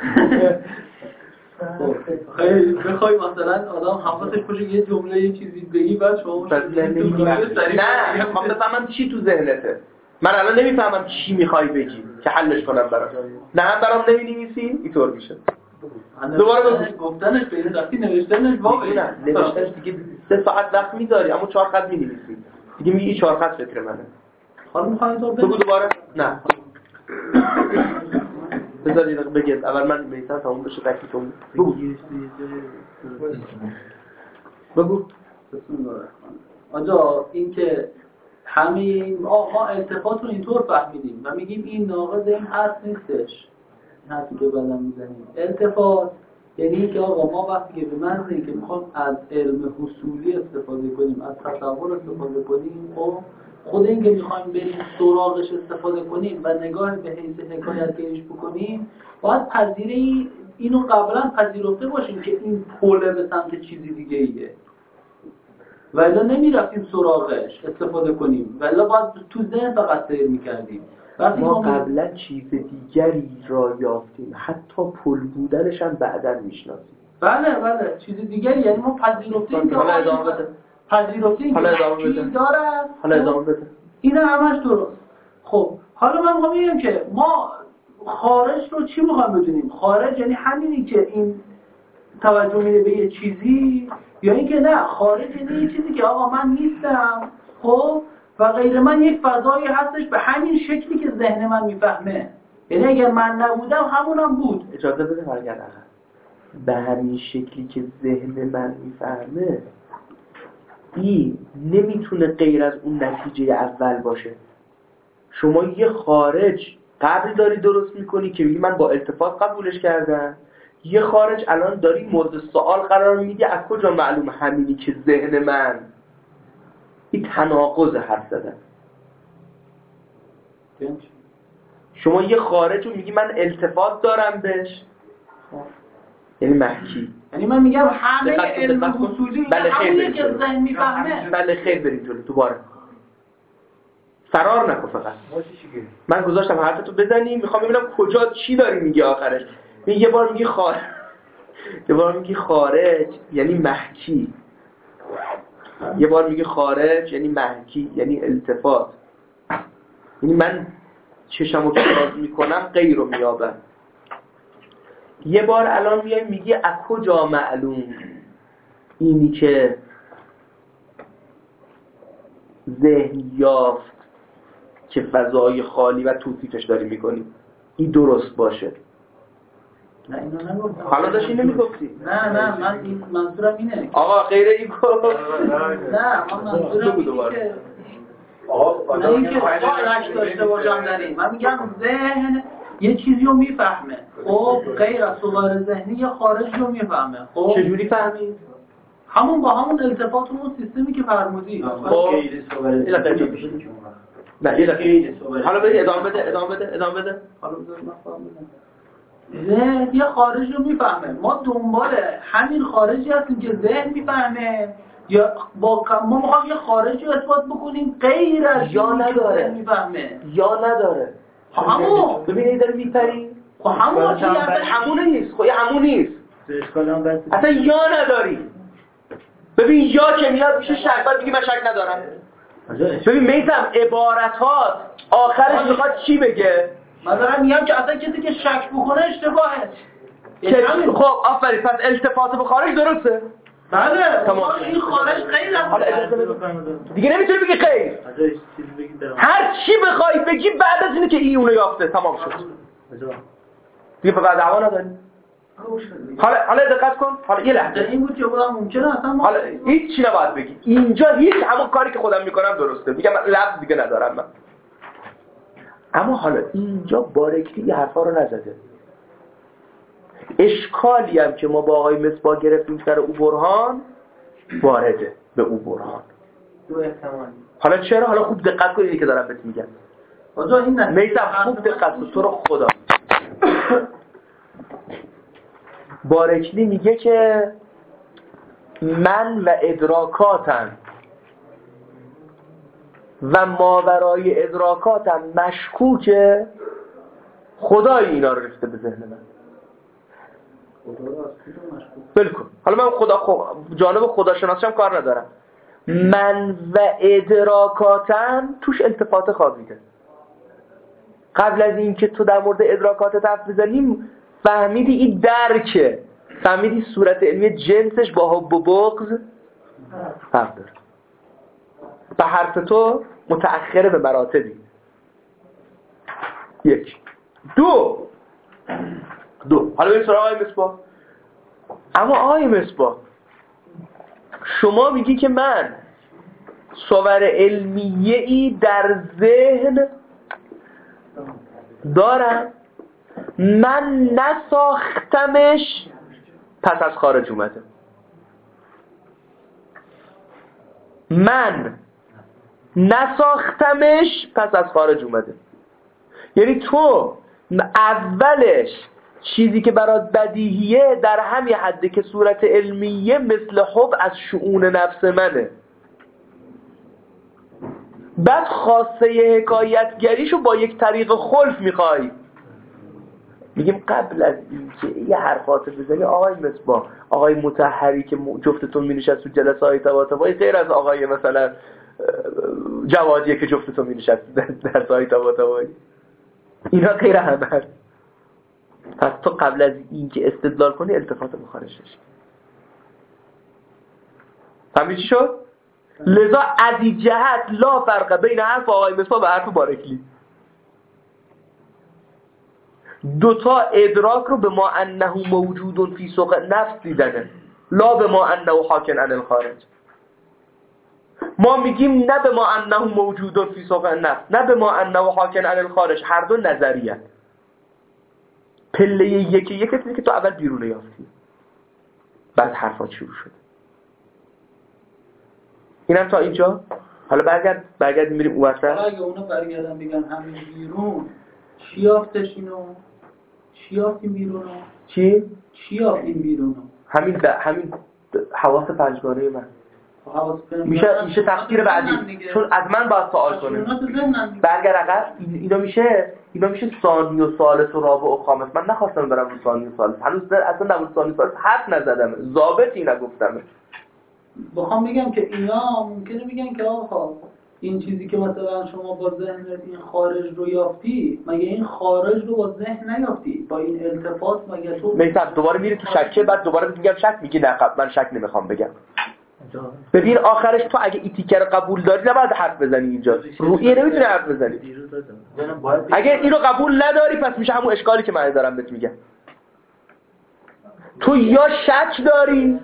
خیلی بخوای مثلا آدم حواسش باشه یه جمله یه چیزی بگی بعد شما نه میخوام بفهمم چی تو ذهنته. من الان نمیفهمم چی میخوای بگی که حلش کنم برات. نه هم برام نمی‌نویسی اینطور میشه. دوباره بگو. گفتنش به این وقتی نوشتنش واقعی نه نوشتنش دیگه سه ساعت وقت میذاری اما چهار خط می‌نویسی. دیگه میگی چهار خط فکر منه. حالا می‌خوای تو بگو دوباره. نه بذار یه دقیقه بگید. اول من میتونم تموم بشه تکلیفم. بگو بگو بسم الله الرحمن آجا این که همین ما التفات رو اینطور فهمیدیم و میگیم این ناقض این حرف نیستش. این حرفی که بعدم میزنیم التفات یعنی این که آقا ما وقتی که به منظور این که میخوام از علم حصولی استفاده کنیم از تصور استفاده کنیم خب خود این که میخوایم بریم سراغش استفاده کنیم و نگاه به حیث حکایتگریش بکنیم باید پذیره اینو قبلا پذیرفته باشیم که این پله به سمت چیزی دیگه ایه ولی نمیرفتیم سراغش استفاده کنیم ولی باید تو ذهن فقط سیر میکردیم. ما قبلا چیز دیگری را یافتیم حتی پل بودنش هم بعدا میشناسیم. بله بله چیز دیگری یعنی ما پذیرفتیم که حالا ادامه بده. پذیرفتیم حالا ادامه بده. داره حالا ادامه بده. اینا همش درست. خب حالا من میخوام بگم که ما خارج رو چی میخوام بدونیم؟ خارج یعنی همینی که این توجه میده به یه چیزی یا اینکه نه خارج یعنی یه چیزی که آقا من نیستم خب و غیر من یک فضایی هستش به همین شکلی که ذهن من میفهمه. یعنی اگر من نبودم همونم بود. اجازه بده برگرد عقب. به همین شکلی که ذهن من میفهمه این نمیتونه غیر از اون نتیجه اول باشه. شما یه خارج قبل داری درست میکنی که میگی من با التفات قبولش کردم، یه خارج الان داری مورد سوال قرار میدی از کجا معلوم همینی که ذهن من. این تناقض حرف زدن. شما یه خارج رو میگی من التفات دارم بهش یعنی محکی. یعنی من میگم همه علم حصولی بله همونی که ذهن میفهمه. بله خیر بریم جلو دوباره. فرار نکن فقط. من گذاشتم حرفتو بزنی میخوام ببینم کجا چی داری میگی آخرش. یه بار میگی خارج یه بار میگی خارج یعنی محکی. یه بار میگی خارج یعنی محکی یعنی التفات. یعنی من چشمو که باز میکنم غیر رو میابم. یه بار الان میای میگی از کجا معلوم اینی که ذهن یافت که فضای خالی و توصیفش داری میکنی این درست باشه. نه اینو نگفتم. حالا داشتی نمیگفتی؟ نه نه من این منظورم اینه. آقا غیر این گفت. نه من منظورم اینه که آقا نه اینکه شک داشته باشم در این. من میگم ذهن یه چیزی رو میفهمه. خب غیر از صور ذهنی یه خارج رو میفهمه. خب چجوری فهمید؟ همون با همون التفات اون سیستمی که فرمودی. خب نه یه دقیقه. حالا بده ادامه بده ادامه بده ادامه بده. حالا بذار من فهم بدم. ذهن یه خارج رو میفهمه. ما دنبال همین خارجی هستیم که ذهن میفهمه یا با ما میخوام یه خارجی رو اثبات بکنیم غیر از یا نداره میفهمه یا نداره. همون ببینید داره میپری. خب همون چیه همونه نیست. خب همون نیست. اصلا یا نداری. ببین یا که میاد میشه شک. بعد میگی من شک ندارم. ببین میثم عبارتات آخرش میخواد چی بگه؟ من دارم میگم که اصلا کسی که شک بکنه اشتباهه. خب آفرین پس التفات به خارج درسته؟ بله تمام. این خارج غیر از دیگه نمیتونی بگی غیر. هر چی بخوای بگی بعد از اینه که این اونو یافته تمام شد. دیگه بعد دعوا نداری. حالا حالا دقت کن. حالا یه لحظه این بود که بودم ممکنه اصلا ما حالا هیچ چی نباید بگی. اینجا هیچ همون کاری که خودم میکنم درسته. میگم لفظ دیگه ندارم من. اما حالا اینجا بارکلی این حرفا رو نزده. اشکالی هم که ما با آقای مصباح گرفتیم سر او برهان وارده به او برهان. حالا چرا؟ حالا خوب دقت کن اینی که دارم بهت میگم. آجا این نه میثم خوب دقت کن تو رو خدا. بارکلی میگه که من و ادراکاتم و ماورای ادراکاتم مشکوکه، خدای اینا رو رفته به ذهن من. بلکن حالا من خدا خو... جانب خداشناسیم کار ندارم، من و ادراکاتم توش التفات خوابیده. قبل از این که تو در مورد ادراکات حرف بزنیم فهمیدی این درکه، فهمیدی صورت علمی جنسش با حب و بغض فرق داره. به حرف تو متأخره به مراتبی. یک دو دو حالا بریم سراغ آقای مصباح. اما آقای مصباح شما میگی که من صور علمیه ای در ذهن دارم، من نساختمش پس از خارج اومده. من نساختمش پس از خارج اومده. یعنی تو اولش چیزی که برات بدیهیه در همین حده که صورت علمیه مثل حب از شؤون نفس منه، بعد خواسته حکایتگریشو با یک طریق خلف میخوای. میگیم قبل از اینکه یه حرفات بزنی آقای مصباح، آقای مطهری که جفتتون مینشست تو جلسه های طباطبایی، غیر از آقای مثلا جوادیه که جفتتون مینشست در های طباطبایی، اینا غیر همه هست. پس تو قبل از اینکه استدلال کنی التفات مخارجش. فهمی چی شد؟ لذا از این جهت لا فرق بین حرف آقای مصباح و حرف بارکلی. دوتا ادراک رو به ما انه موجود فی سوق نفس دیدنه، لا به ما انه حاکن عن الخارج. ما میگیم نه به ما انه موجود فی سوق نفس، نه به ما انه حاکن عن الخارج، هر دو نظریه. پله یکی یکی چیزی که تو اول بیرون یافتی، بعد حرفات شروع شد. اینم تا اینجا. حالا برگرد برگردیم میریم اونورتر. حالا اگه اونا برگردن بگن همین بیرون، چی یافتش اینو؟ چی یافتیم بیرونو؟ چی؟ چی یافتیم بیرونو؟ همین د... همین حواس پنجگانه من. میشه میشه تفسیر بعدی، چون از من باید سوال کنه. برگر عقب اینا میشه اینا میشه ثانی و ثالث و رابع و خامس. من نخواستم برم رو ثانی و ثالث، هنوز اصلا در مورد ثانی و ثالث حرف نزدم، ضابطی نگفتم. بخوام بگم که اینا ممکنه بگن که آقا این چیزی که مثلا شما با ذهن این خارج رو یافتی، مگه این خارج رو با ذهن نیافتی؟ با این التفات مگه تو میتونم دوباره میری تو شکه، بعد دوباره میگم شک، میگی نه من شک نمیخوام بگم. ببین آخرش تو اگه این تیکه رو قبول داری نباید حرف بزنی اینجا، روحیه نمیتونی حرف بزنی. اگه اینو قبول نداری پس میشه همون اشکالی که من دارم بهت میگم. تو یا شک داری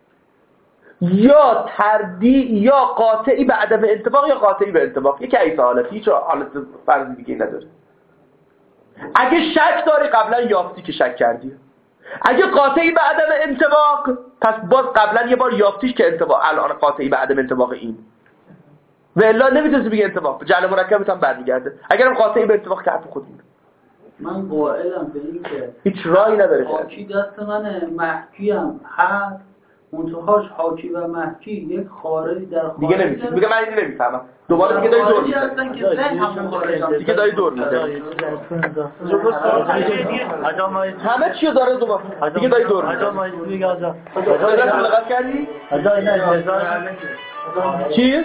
یا تردی یا قاطعی به عدم انطباق یا قاطعی به انطباق، یکی از حالت، هیچ حالت فرضی دیگه نداره. اگه شک داری قبلا یافتی که شک کردی، اگه قاطعی به عدم انطباق پس باز قبلا یه بار یافتیش که انطباق، الان قاطعی به عدم انطباق این و الا نمیتونی بگی انطباق، جعل مرکبت هم برمیگرده. اگرم قاطعی به انطباق که حرف خود میده. من قائلم به این که هیچ راهی نداره. حاکی دست منه، محکی هم هست، منتهاش حاکی و محکی یک خارجی در خارج دیگه نمیشه. میگه من اینو نمیفهمم. دوباره دیگه داری دور می‌زنی. دیگه داری دور می‌زنی. همه چیو داره دوباره. دیگه داری دور می‌زنی. آجا لغت کردی؟ آجا نه چی؟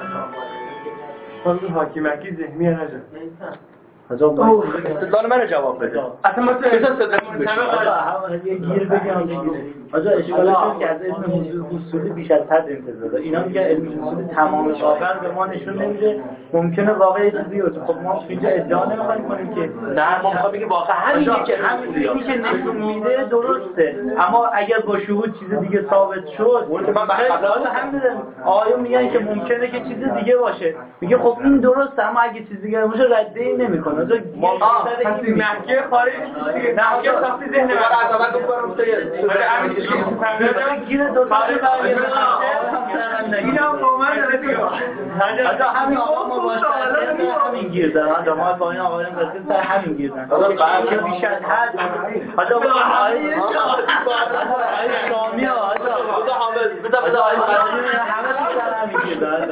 خود حاکی محکی ذهنی نجا. استدلال من جواب بده. اصلا ما تو احساس استدلال بشه. یه گیر بگم بگیره. آجا اشکالشون که از علم اصولی بیش از حد انتظاره. اینا میگن علم اصولی تمام واقعا به ما نشون نمیده. ممکنه واقعا چیزی باشه. خب ما اینجا ادعا نمی‌خوایم کنیم که نه، ما می‌خوایم بگیم واقعا همینی که همینی که نشون میده درسته. اما اگر با شهود چیز دیگه ثابت شد، من قبلا هم دیدم آقایون میگن که ممکنه که چیز دیگه باشه. میگه خب این درسته، اما اگه چیز دیگه باشه ردی نمی‌کنه. ما پس محکه خارج دیگه، محکه ساختی ذهن من از اول دوباره اون گیر دو تا اینا با من داره بیا حتی همین آقا ما باشه همین گیر دارن حتی ما با این آقایان رسید سر همین گیر دارن که بیش از حد حتی با آقای شامی ها حتی بوده حامد بوده بوده آقای قدیمی همه سر همین گیر دارن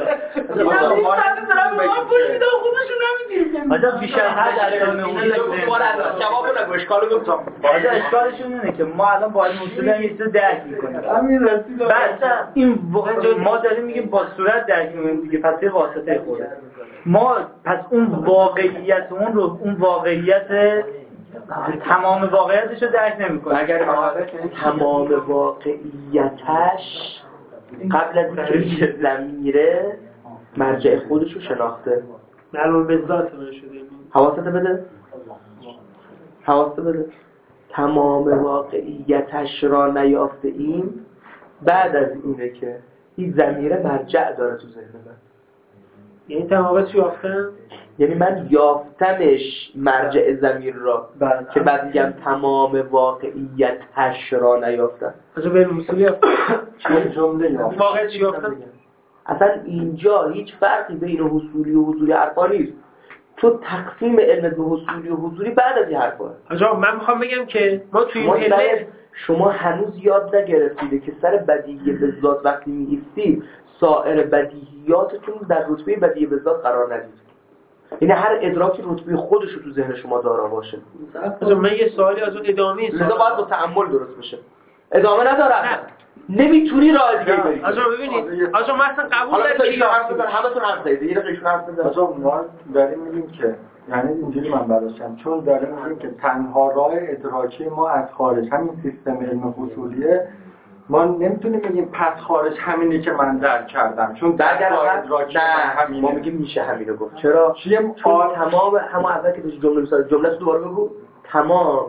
حتی بیش از حد علامه اونی جواب نگو اشکالو گفتم حتی اشکالشون اینه که ما الان باید اصول هم یه چیز درک میکنیم همین رسید این ما داریم میگیم با صورت درک میکنیم دیگه پس یه واسطه خوره ما پس اون واقعیت اون رو اون واقعیت تمام واقعیتش رو درک نمیکنیم اگر تمام واقعیتش قبل از اینکه ضمیره مرجع خودش رو شناخته معلوم به ذات من شده حواست بده حواست بده تمام واقعیتش را نیافته ایم بعد از اینه که این ضمیره مرجع داره تو ذهن من یعنی تمامش یافتم یعنی من یافتمش مرجع ضمیر را بله. که بعد میگم تمام واقعیتش را نیافتم از به اصولی یافتم چه جمله یافتم واقعا چی یافتم اصلا اینجا هیچ فرقی بین حصولی و حضوری حرفا نیست تو تقسیم علم به حصولی و حضوری بعد از این حرفا آجا من میخوام بگم که ما توی این علم شما هنوز یاد نگرفتید که سر بدیهی به ذات وقتی می‌ایستید سایر بدیهیاتتون در رتبه بدیهی به ذات قرار ندید یعنی هر ادراکی رتبه خودش رو تو ذهن شما دارا باشه آجا من یه سوالی از اون ادامه لذا باید با تأمل درست بشه ادامه نداره نمیتونی راه دیگه بری آجا ببینید آجا من اصلا قبول دارم دارم که حرف بزن همتون حرف زدید یه دقیقه ایشون حرف بزن آجا ما داریم میگیم که یعنی اینجوری من برداشتم چون داریم میگیم که تنها راه ادراکی ما از خارج همین سیستم علم حصولیه ما نمیتونیم بگیم پس خارج همینی که من درک کردم چون در راه ادراکی من همینه ما میگیم میشه همینو گفت چرا چیه چون تمام همون اول که توش جمله میسازه جمله رو دوباره بگو تمام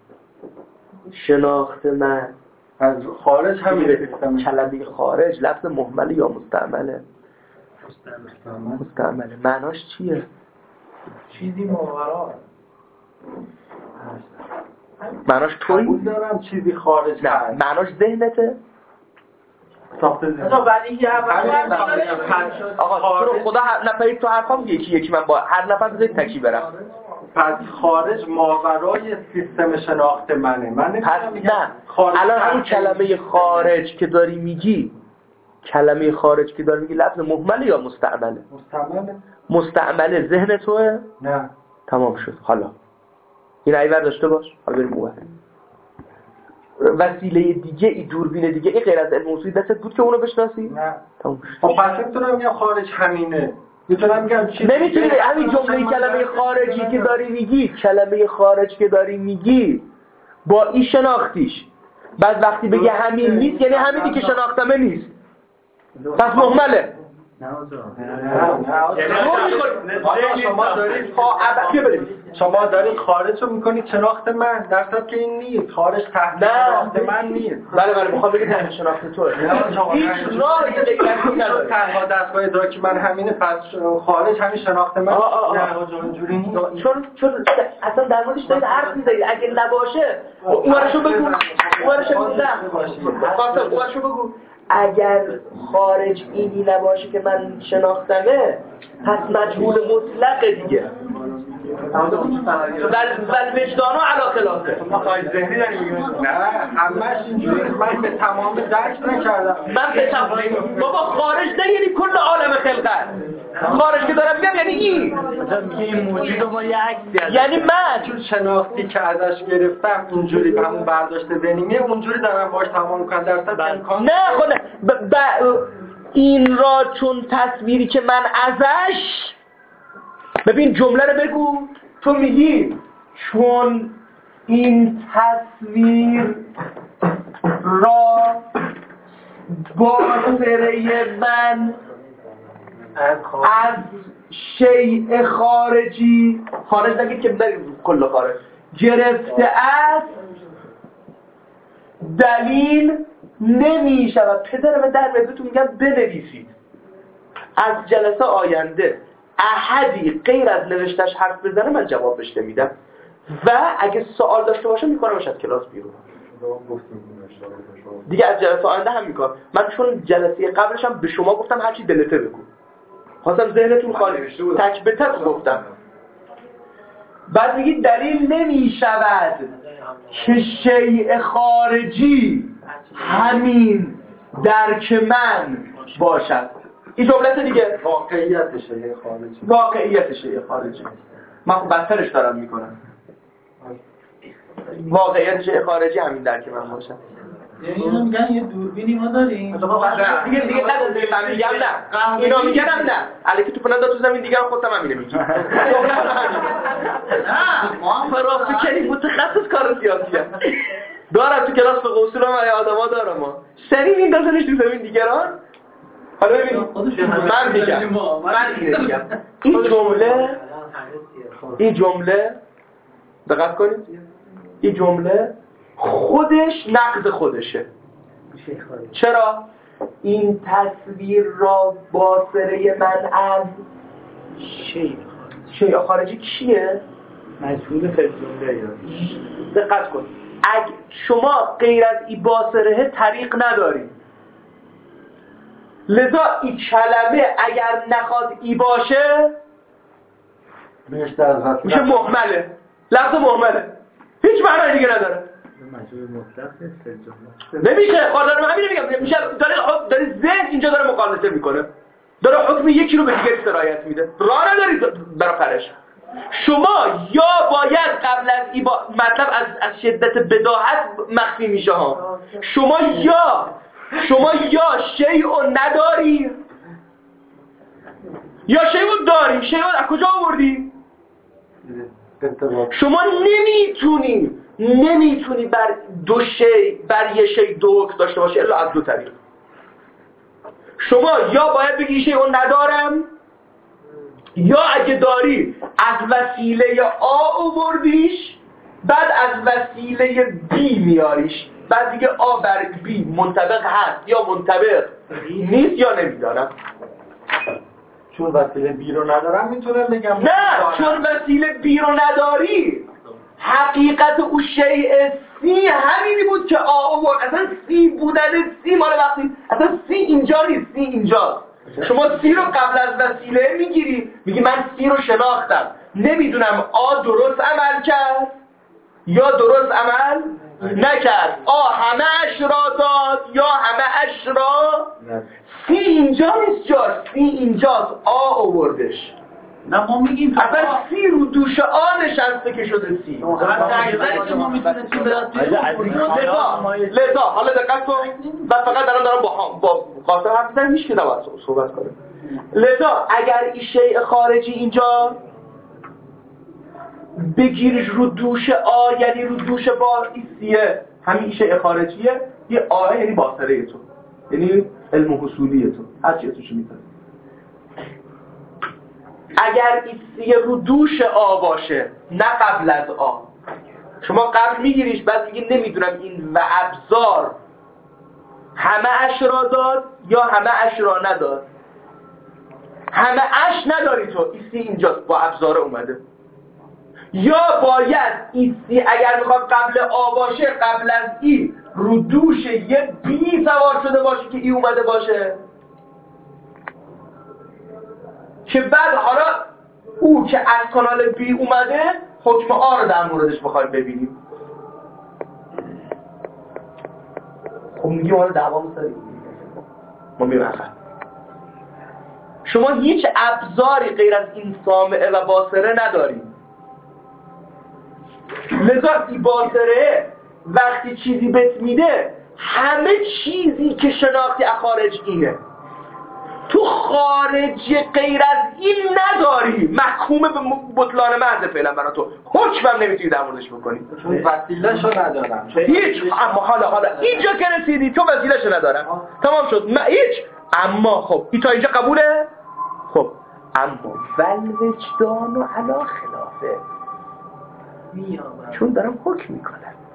شناخت من از خارج همین سیستم کلمه خارج لفظ مهمل یا مستعمله مستعمله معناش چیه چیزی ماورا معناش توی قبول دارم چیزی خارج نه هست معناش ذهنته ساخته ذهن آقا بعد اینکه آقا تو رو خدا هر نفری تو حرفام یکی یکی من با هر نفر بذارید تکی برم پس خارج ماورای سیستم شناخت منه من پس نه الان همین کلمه خارج که داری میگی کلمه خارج که داری میگی لفظ مهمله یا مستعمله مستعمله مستعمله ذهن توه نه تمام شد حالا این ایور داشته باش حالا بریم اون وسیله دیگه ای دوربین دیگه ای غیر از علم اصولی دستت بود که اونو بشناسی نه تمام شد خب پس میتونم میگم خارج همینه میتونم میگم چی نمیتونی همین جمله کلمه خارجی که داری میگی کلمه خارج که داری میگی با این شناختیش بعد وقتی بگی همین نیست یعنی همینی که شناختمه نیست پس مهمله شما دارید شما دارید خارج رو میکنید شناخت من در صورتی که این نیست خارج تحت شناخت من نیست بله بله میخوام بگم تحت شناخت توه هیچ راهی غیرتی نداره تنها دستگاه ادراکی من همینه پس خارج همین شناخت من نه اینجوری نیست چون چون اصلا در موردش دارید حرف میزنید اگه نباشه اونورشو بگو اونورشو بگو نه اونورشو بگو اگر خارج اینی نباشه که من شناختمه پس مجهول مطلقه دیگه بل وجدانو علا خلافه خواهی ذهنی داری میگیم نه همش اینجوری من به تمام درک نکردم من به تمام بابا خارج نه یعنی کل عالم خلقت خارج که دارم میگم یعنی این میگه این موجود رو ما یه عکسی یعنی من چون شناختی که ازش گرفتم اینجوری به همون برداشت ذهنیه اونجوری دارم باش تمام میکنم در صورت نه خود ب... ب... این را چون تصویری که من ازش ببین جمله رو بگو تو میگی چون این تصویر را با سره من از شیء خارجی خارج نگید که بگید کل خارج گرفته است دلیل نمی شود. پدرم در بهتون میگم بنویسید از جلسه آینده احدی غیر از نوشتش حرف بزنه من جواب بهش نمیدم و اگه سوال داشته باشه میکنمش از کلاس بیرون. دیگه از جلسه آینده هم میکنم. من چون جلسه قبلش هم به شما گفتم هرچی دلته بگو، خواستم ذهنتون خالی تک به تک گفتم. بعد میگید دلیل نمیشود که شیء خارجی همین درک من باشد. این جملت دیگه واقعیت شیء خارجی، واقعیت شیء خارجی. من خب بدترش دارم میکنم. واقعیت شیء خارجی همین درک من باشد. یعنی اینا میگن یه دوربینی ما داریم دیگه دیگه نگو دیگه من میگم نه اینا میگن هم نه علیکی تو پناه داد تو زمین دیگه خودم همینه میگی نه ما فرافکنی متخصص کار سیاسیه دارم تو کلاس فقه اصول هم آدما دارم ما سریع میندازنش تو زمین دیگران. حالا ببین من میگم من اینه میگم این جمله این جمله دقت کنید این جمله خودش نقد خودشه. چرا؟ این تصویر را باصره من از شیء شیء خارجی کیه؟ مسئول فلسفه. دقت کن اگه شما غیر از این باصره طریق نداری، لذا این کلمه اگر نخواد ای باشه میشه مهمله، لفظ مهمله، هیچ معنی دیگه نداره. مسئول مطلق نیست جمله. نمیشه. خاطر من همین میگم میشه داره داره ذهن اینجا داره مقایسه میکنه، داره حکم یکی رو به دیگری سرایت میده، راه نداری برابرش. شما یا باید قبل از این با... مطلب از از شدت بداهت مخفی میشه ها. شما یا شما یا شیء نداری یا شیء داری. شیء از کجا آوردی؟ شما نمیتونی نمیتونی بر دو شی بر یه شی دو حکم داشته باشه الا از دو طریق. شما یا باید بگی شیء ندارم، یا اگه داری از وسیله آ آوردیش بعد از وسیله بی میاریش، بعد دیگه آ بر بی منطبق هست یا منطبق نیست یا نمیدارم. چون وسیله بی رو ندارم میتونم بگم نه، چون وسیله بی رو نداری حقیقت او شیء سی همینی بود که آ آورد. اصلا سی بودن سی مال وقتی اصلا سی اینجا نیست، سی اینجاست. شما سی رو قبل از وسیله میگیری، میگی من سی رو شناختم، نمیدونم آ درست عمل کرد یا درست عمل نکرد، آ همه اش را داد یا همه اش را. سی اینجا نیست جاش، سی اینجاست، آ آوردش. نه ما میگیم اصلا سی رو دوش آ نشسته که شده سی. که ما میتونستیم لذا لذا حالا دقت کن و فقط دارم دارم با با قاطع حرف میزنم، هیچ کی نباید صحبت کنه. لذا اگر این شیء خارجی اینجا بگیرش رو دوش آ یعنی رو دوش با سیه، همین شیء خارجیه، یه آ یعنی باصره تو، یعنی علم حصولی تو، هر چی توش میتونه. اگر این سیه رو دوش آ باشه نه قبل از آ، شما قبل میگیریش بعد میگی نمیدونم این و ابزار همه اش را داد یا همه اش را نداد. همه اش نداری تو، این سی اینجاست با ابزار اومده. یا باید این سی اگر میخواد قبل آ باشه قبل از ای رو دوش یه بی سوار شده باشه که ای اومده باشه، که بعد حالا او که از کانال بی اومده حکم آ رو در موردش بخوایم ببینیم. خب میگیم حالا دعوامو سر ما میرخم. شما هیچ ابزاری غیر از این سامعه و باصره نداریم. لذا این باصره وقتی چیزی بهت میده همه چیزی که شناختی از خارج اینه، تو خارج غیر از این نداری، محکومه به بطلان محض فعلا برای تو، حکمم نمیتونی در موردش بکنی چون وسیله‌شو ندارم. هیچ. اما حالا حالا اینجا که رسیدی تو وسیله‌شو ندارم، تمام شد، ما هیچ. اما خب این تا اینجا قبوله. خب اما ولوجدان و علا خلافه، چون دارم حکم میکنم.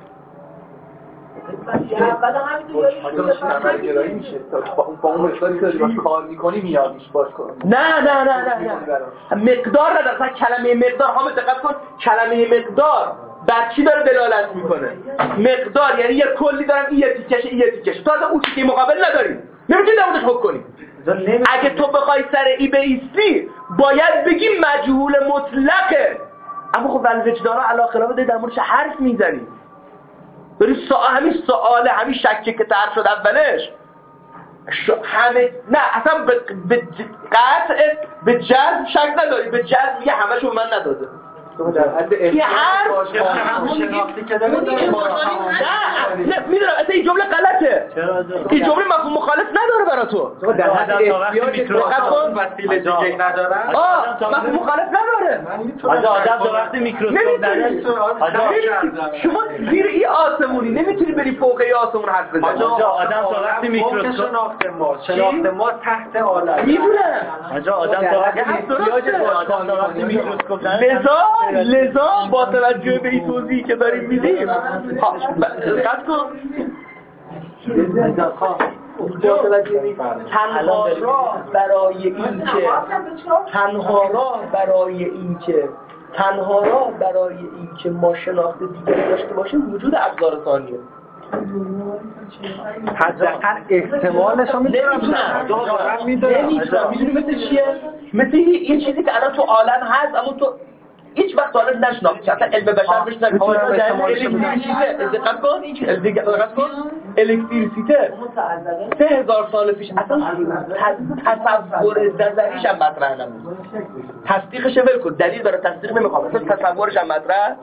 گرایی میشه با اون مقداری که داری کار میکنی میادیش باش کن. نه نه نه نه نه مقدار نداره. مثلا کلمه مقدار، همه دقت کن، کلمه مقدار بر چی داره دلالت میکنه؟ مقدار، یعنی یه کلی دارم این یه تیکشه این یه تیکشه، تو اصلا اون تیکه مقابل نداری، نمیتونی در موردش حکم کنی. اگه تو بخوای سر ای بیستی باید بگی مجهول مطلقه، اما خب ولوجدارا علی خلاف داری در موردش حرف میزنی، داری سوال همین سواله همین شکه که طرح شد اولش ش... همه نه اصلا به به قطع به جزم شک نداری، به جزم میگه همشو به من نداده. یه حرف شناختی که داره نه نه میدونم اصلا این جمله غلطه، این جمله مفهوم مخالف نداره برای تو. در حد احتیاج دقت کن وسیله دیگه ندارن. آه مفهوم مخالف نداره. آجا آدم تا وقتی میکروسکوپ نداره شما زیر این آسمونی نمیتونی بری فوق این آسمون حرف بزنی. آجا آدم تا وقتی میکروسکوپ شناخت ما شناخت ما تحت عالم میدونه. آجا آدم تا وقتی احتیاج آدم تا وقتی میکروسکوپ نداره لذا با توجه به این توضیحی که داریم میدیم قد کن تنها راه برای این که تنها راه برای این که تنها راه برای این که ما شناخت دیگری داشته باشیم وجود ابزار ثانیه. حداقل احتمالش رو نمیتونم نمیتونم میدونی مثل چیه؟ مثل این چیزی که الان تو عالم هست اما تو هیچ وقت حالا نشناخت که اصلا علم بشر بهش نمی‌خواد. الکتریسیته دقت کن دقت کن الکتریسیته سه هزار سال پیش اصلا تصور نظریش هم مطرح نبود، تصدیقش ول کن، دلیل داره تصدیق نمیخواد، اصلا تصورش هم مطرح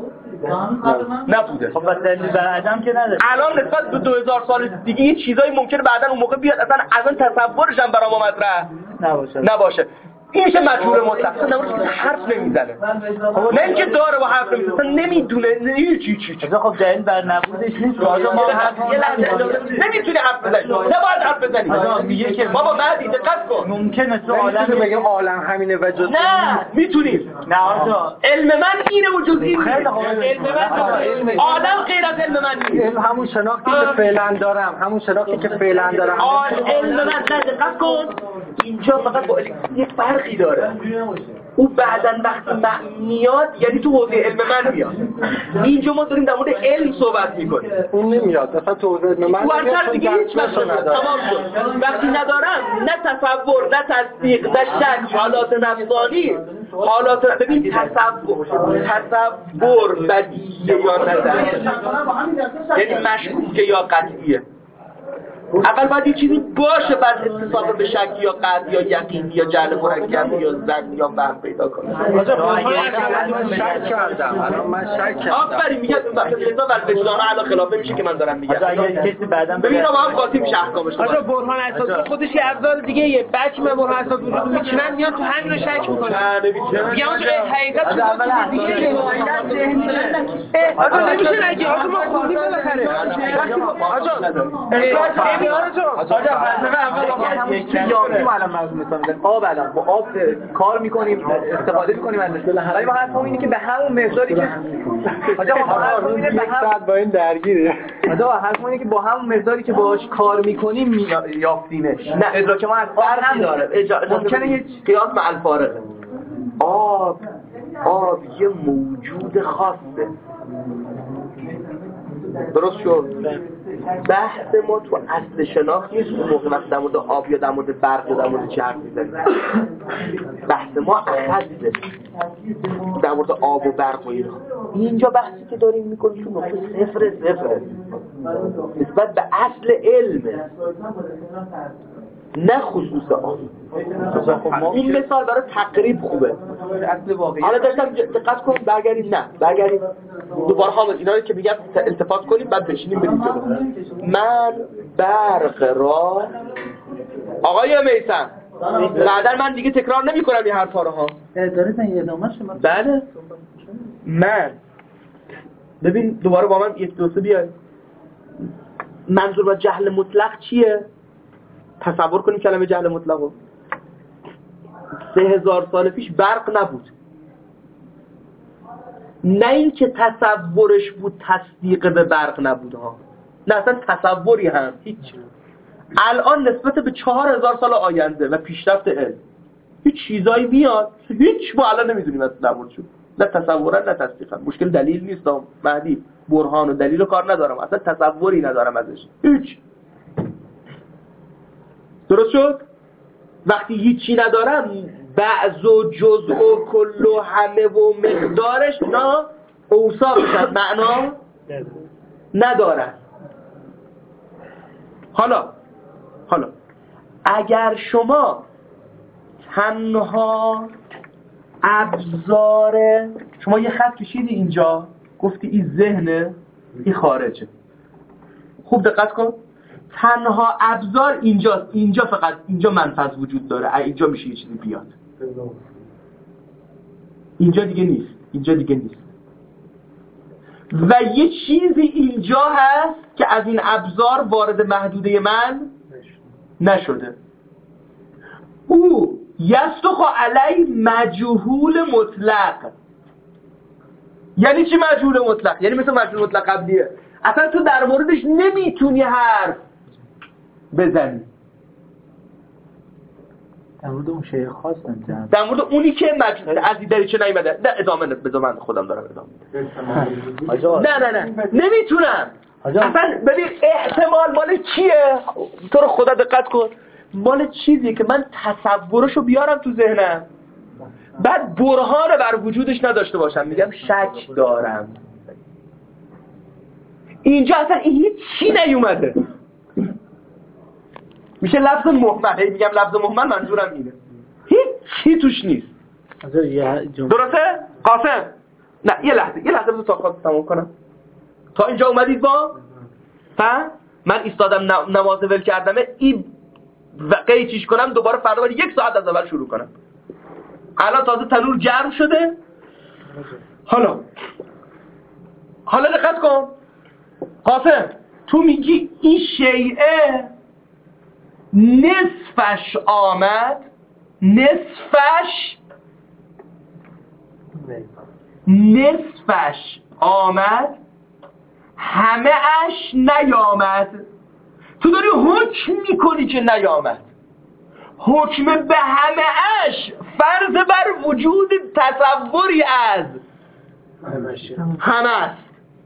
نبوده. خب بس دلیل بر عدم که نداره. الان نسبت به دو هزار سال دیگه یه چیزایی ممکنه بعداً اون موقع بیاد اصلا اصلا تصورش هم برای ما مطرح نباشه نباشه. این میشه مجهول مطلق، اصلا نمونه حرف نمیزنه، نه اینکه داره با حرف نمیزنه، اصلا نمیدونه نه چی چی چی. خب دلیل بر نبودش نیست. آجا ما یه لحظه نمیتونی حرف بزنی، نباید حرف بزنی. آجا میگه که بابا بعدی دقت کن ممکنه تو عالم بگیم عالم همینه و جز نه میتونی. نه آجا علم من اینه و جز این خیلی خوب. علم من عالم غیر از علم من نیست. علم همون شناختی که فعلا دارم، همون شناختی که فعلا دارم. علم من نه دقت کن اینجا فقط با یک فرقی داره، او بعداً وقتی میاد یعنی تو حوزه علم من میاد، اینجا ما داریم در مورد علم صحبت میکنیم، اون نمیاد اصلا تو حوزه علم من ورتر دیگه هیچ وقت تمام شد. وقتی ندارم نه تصور نه تصدیق نه شک، حالات نفسانی حالات ببین تصور تصور بدیهیه یا نظریه، یعنی مشکوکه یا قطعیه. اول باید یه چیزی باشه بعد اتصال به شک یا قطع یا یقین یا جعل مرکب یا ظن یا فهم پیدا کنه. شک کردم الان من شک کردم. آفرین میگم لذا ولوجدان علی خلافه میشه که من دارم میگم. اگه کسی بعداً ببین ما هم قاطی میشه احکامش. آجا برهان اساسی خودش یه ابزار دیگه یه بچه من برهان اساسی وجود میچینن میان تو همین رو شک میکنن. نه نمیشه. میگم آجا حقیقت چیز دیگه آجا نمیشه نگی آجا ما خوندیم بالاخره. آجا آجا فلسفه اول ما همون یافتیم الان مضمون مثلا میذاریم آب الان با آب کار میکنیم استفاده میکنیم ازش، ولی ما حرفمون اینه که به همون مقداری که آجا ما حرفمون اینه به همون با این درگیره. آجا حرفمون اینه که با همون مقداری که باهاش کار میکنیم یافتیمش. نه ادراک ما از فرقی داره، ممکنه یه قیاس مع الفارقه. آب آب یه موجود خاصه، درست شد؟ بحث ما تو اصل شناخت نیست اون موقع وقت در مورد آب یا در مورد برق یا در مورد چه حرف میزنیم. بحث ما اخذه در مورد آب و برق و اینا. اینجا بحثی که داریم میکنیم تو نقطه صفر صفر نسبت به اصل علمه، نه خصوص آن. این مثال برای تقریب خوبه. حالا داشتم دقت کنیم برگردیم نه برگردیم دوباره هم اینا رو که میگم التفات کنیم بعد بشینیم بریم جلو. من برق را آقای میثم بعدا من دیگه تکرار نمی کنم این حرفا رو ها. داره این ادامه شما. بله من ببین دوباره با من یک دو سه بیای. منظور با جهل مطلق چیه؟ تصور کنیم کلمه جهل مطلق رو. سه هزار سال پیش برق نبود، نه این که تصورش بود تصدیق به برق نبود ها، نه اصلا تصوری هم هیچ. الان نسبت به چهار هزار سال آینده و پیشرفت علم هیچ چیزایی میاد هیچ ما الان نمیدونیم اصلا نبود شد. نه تصورا نه تصدیقا. مشکل دلیل نیست مهدی، برهان و دلیل و کار ندارم، اصلا تصوری ندارم ازش هیچ. درست شد؟ وقتی هیچی ندارم بعض و جزء و کل و همه و مقدارش نه اوصافش معنا ندارن. حالا حالا اگر شما تنها ابزار، شما یه خط کشیدی اینجا گفتی این ذهنه این خارجه، خوب دقت کن، تنها ابزار اینجاست، اینجا فقط اینجا منفذ وجود داره، اینجا میشه یه چیزی بیاد، اینجا دیگه نیست، اینجا دیگه نیست. و یه چیزی اینجا هست که از این ابزار وارد محدوده من نشده. او یصدق علی مجهول مطلق. یعنی چی مجهول مطلق؟ یعنی مثل مجهول مطلق قبلیه، اصلا تو در موردش نمیتونی حرف بزنی. در مورد اون شیء خاص نمی‌ذارم، در مورد اونی که مجهول از این دریچه نیومده. نه ادامه بذار، من خودم دارم ادامه میدم. نه نه نه نمیتونم. اصلا ببین احتمال مال کیه؟ تو رو خدا دقت کن، مال چیزیه که من تصورشو بیارم تو ذهنم بعد برهان بر وجودش نداشته باشم، میگم شک دارم. اینجا اصلا این هیچ چی نیومده، میشه لفظ مهمل. میگم لفظ مهمل منظورم اینه، هیچ چی توش نیست. درسته؟ قاسم نه یه لحظه یه لحظه بذار تا خواست تمام کنم. تا اینجا اومدید با ها؟ من ایستادم نماز ول کردمه این وقعی چیش کنم دوباره فردا باید یک ساعت از اول شروع کنم. الان تازه تنور گرم شده. حالا حالا دقت کن قاسم، تو میگی این شیعه نصفش آمد، نصفش نصفش آمد همه اش نیامد. تو داری حکم میکنی که نیامد. حکم به همه اش فرض بر وجود تصوری از همه است.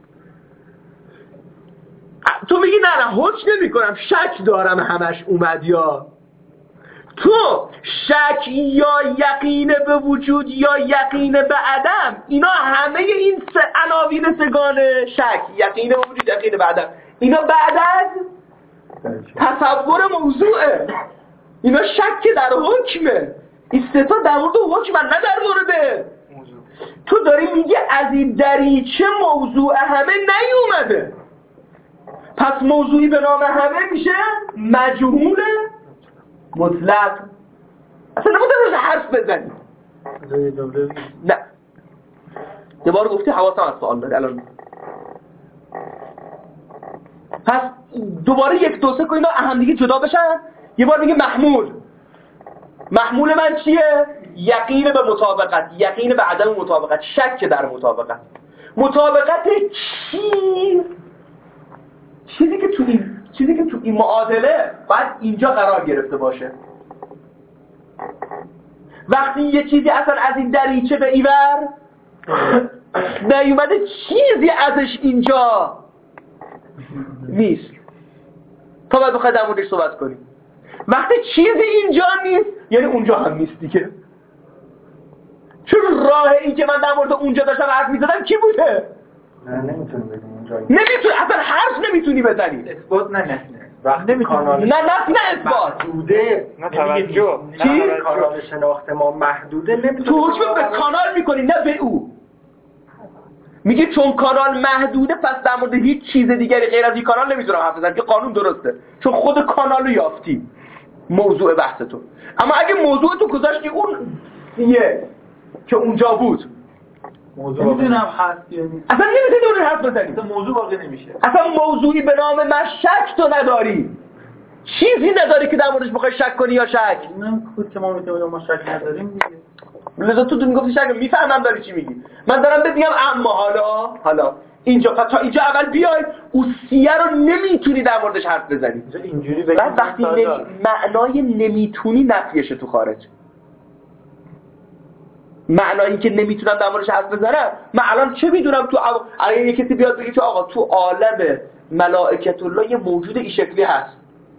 تو میگی نه نه حکم نمی کنم، شک دارم همش اومد. یا تو شک یا یقین به وجود یا یقین به عدم، اینا همه این سه عناوین سگانه شک، یقین به وجود، یقین به عدم، اینا بعد از تصور موضوعه. اینا شک در حکمه. این سه تا در مورد حکم نه در مورد موضوع. تو داری میگه از این دریچه موضوع همه نیومده، پس موضوعی به نام همه میشه مجهول مطلق. اصلا نباید روش حرف بزنی. نه یه بار گفتی حواسم از سوال داری الان. پس دوباره یک دو سه که اینا همدیگه جدا بشن. یه بار میگه محمول. محمول من چیه؟ یقین به مطابقت، یقین به عدم مطابقت، شک در مطابقت. مطابقت چی؟ چیزی که تو این چیزی که تو این معادله باید اینجا قرار گرفته باشه. وقتی یه چیزی اصلا از این دریچه به ایور نیومده، چیزی ازش اینجا نیست تا باید بخواید در موردش صحبت کنیم. وقتی چیزی اینجا نیست یعنی اونجا هم نیست دیگه. چون راه این که من در مورد اونجا داشتم حرف میزدم کی بوده؟ نه نمیتونی بگیم اونجا، نمیتونی اصلا حرف نمیتونی بزنی. اثبات نه نه وقتی کانال نه نه نه اثبات محدوده، نه توجه، چی؟ کانال شناخت ما محدوده، نمیتونی تو حکم به کانال میکنی نه به او. میگه چون کانال محدوده پس در مورد هیچ چیز دیگری غیر از این کانال نمیتونم حرف بزنم که قانون درسته، چون خود کانال رو یافتی موضوع بحث تو. اما اگه موضوع تو گذاشتی اون یه که اونجا بود، موضوع نمیدونم هست یا نیست، اصلا نمیتونی اون حرف بزنی، اصلا موضوع واقع نمیشه. اصلا موضوعی به نام من شک تو نداری، چیزی نداری که در موردش بخوای شک کنی یا شک. اونم خود که ما میتونیم ما شک نداریم دیگه. لذا تو تو میگفتی شک، میفهمم داری چی میگی. من دارم بهت میگم اما حالا حالا اینجا تا اینجا اول بیای اوسیه رو نمیتونی در موردش حرف بزنی. اینجوری بعد وقتی نمی... معنای نمیتونی نفیشه تو خارج. معنایی که نمیتونم در موردش حرف بزنم، من الان چه میدونم تو عو... الان یه کسی بیاد بگه که آقا تو عالم ملائکت الله یه موجود این شکلی هست،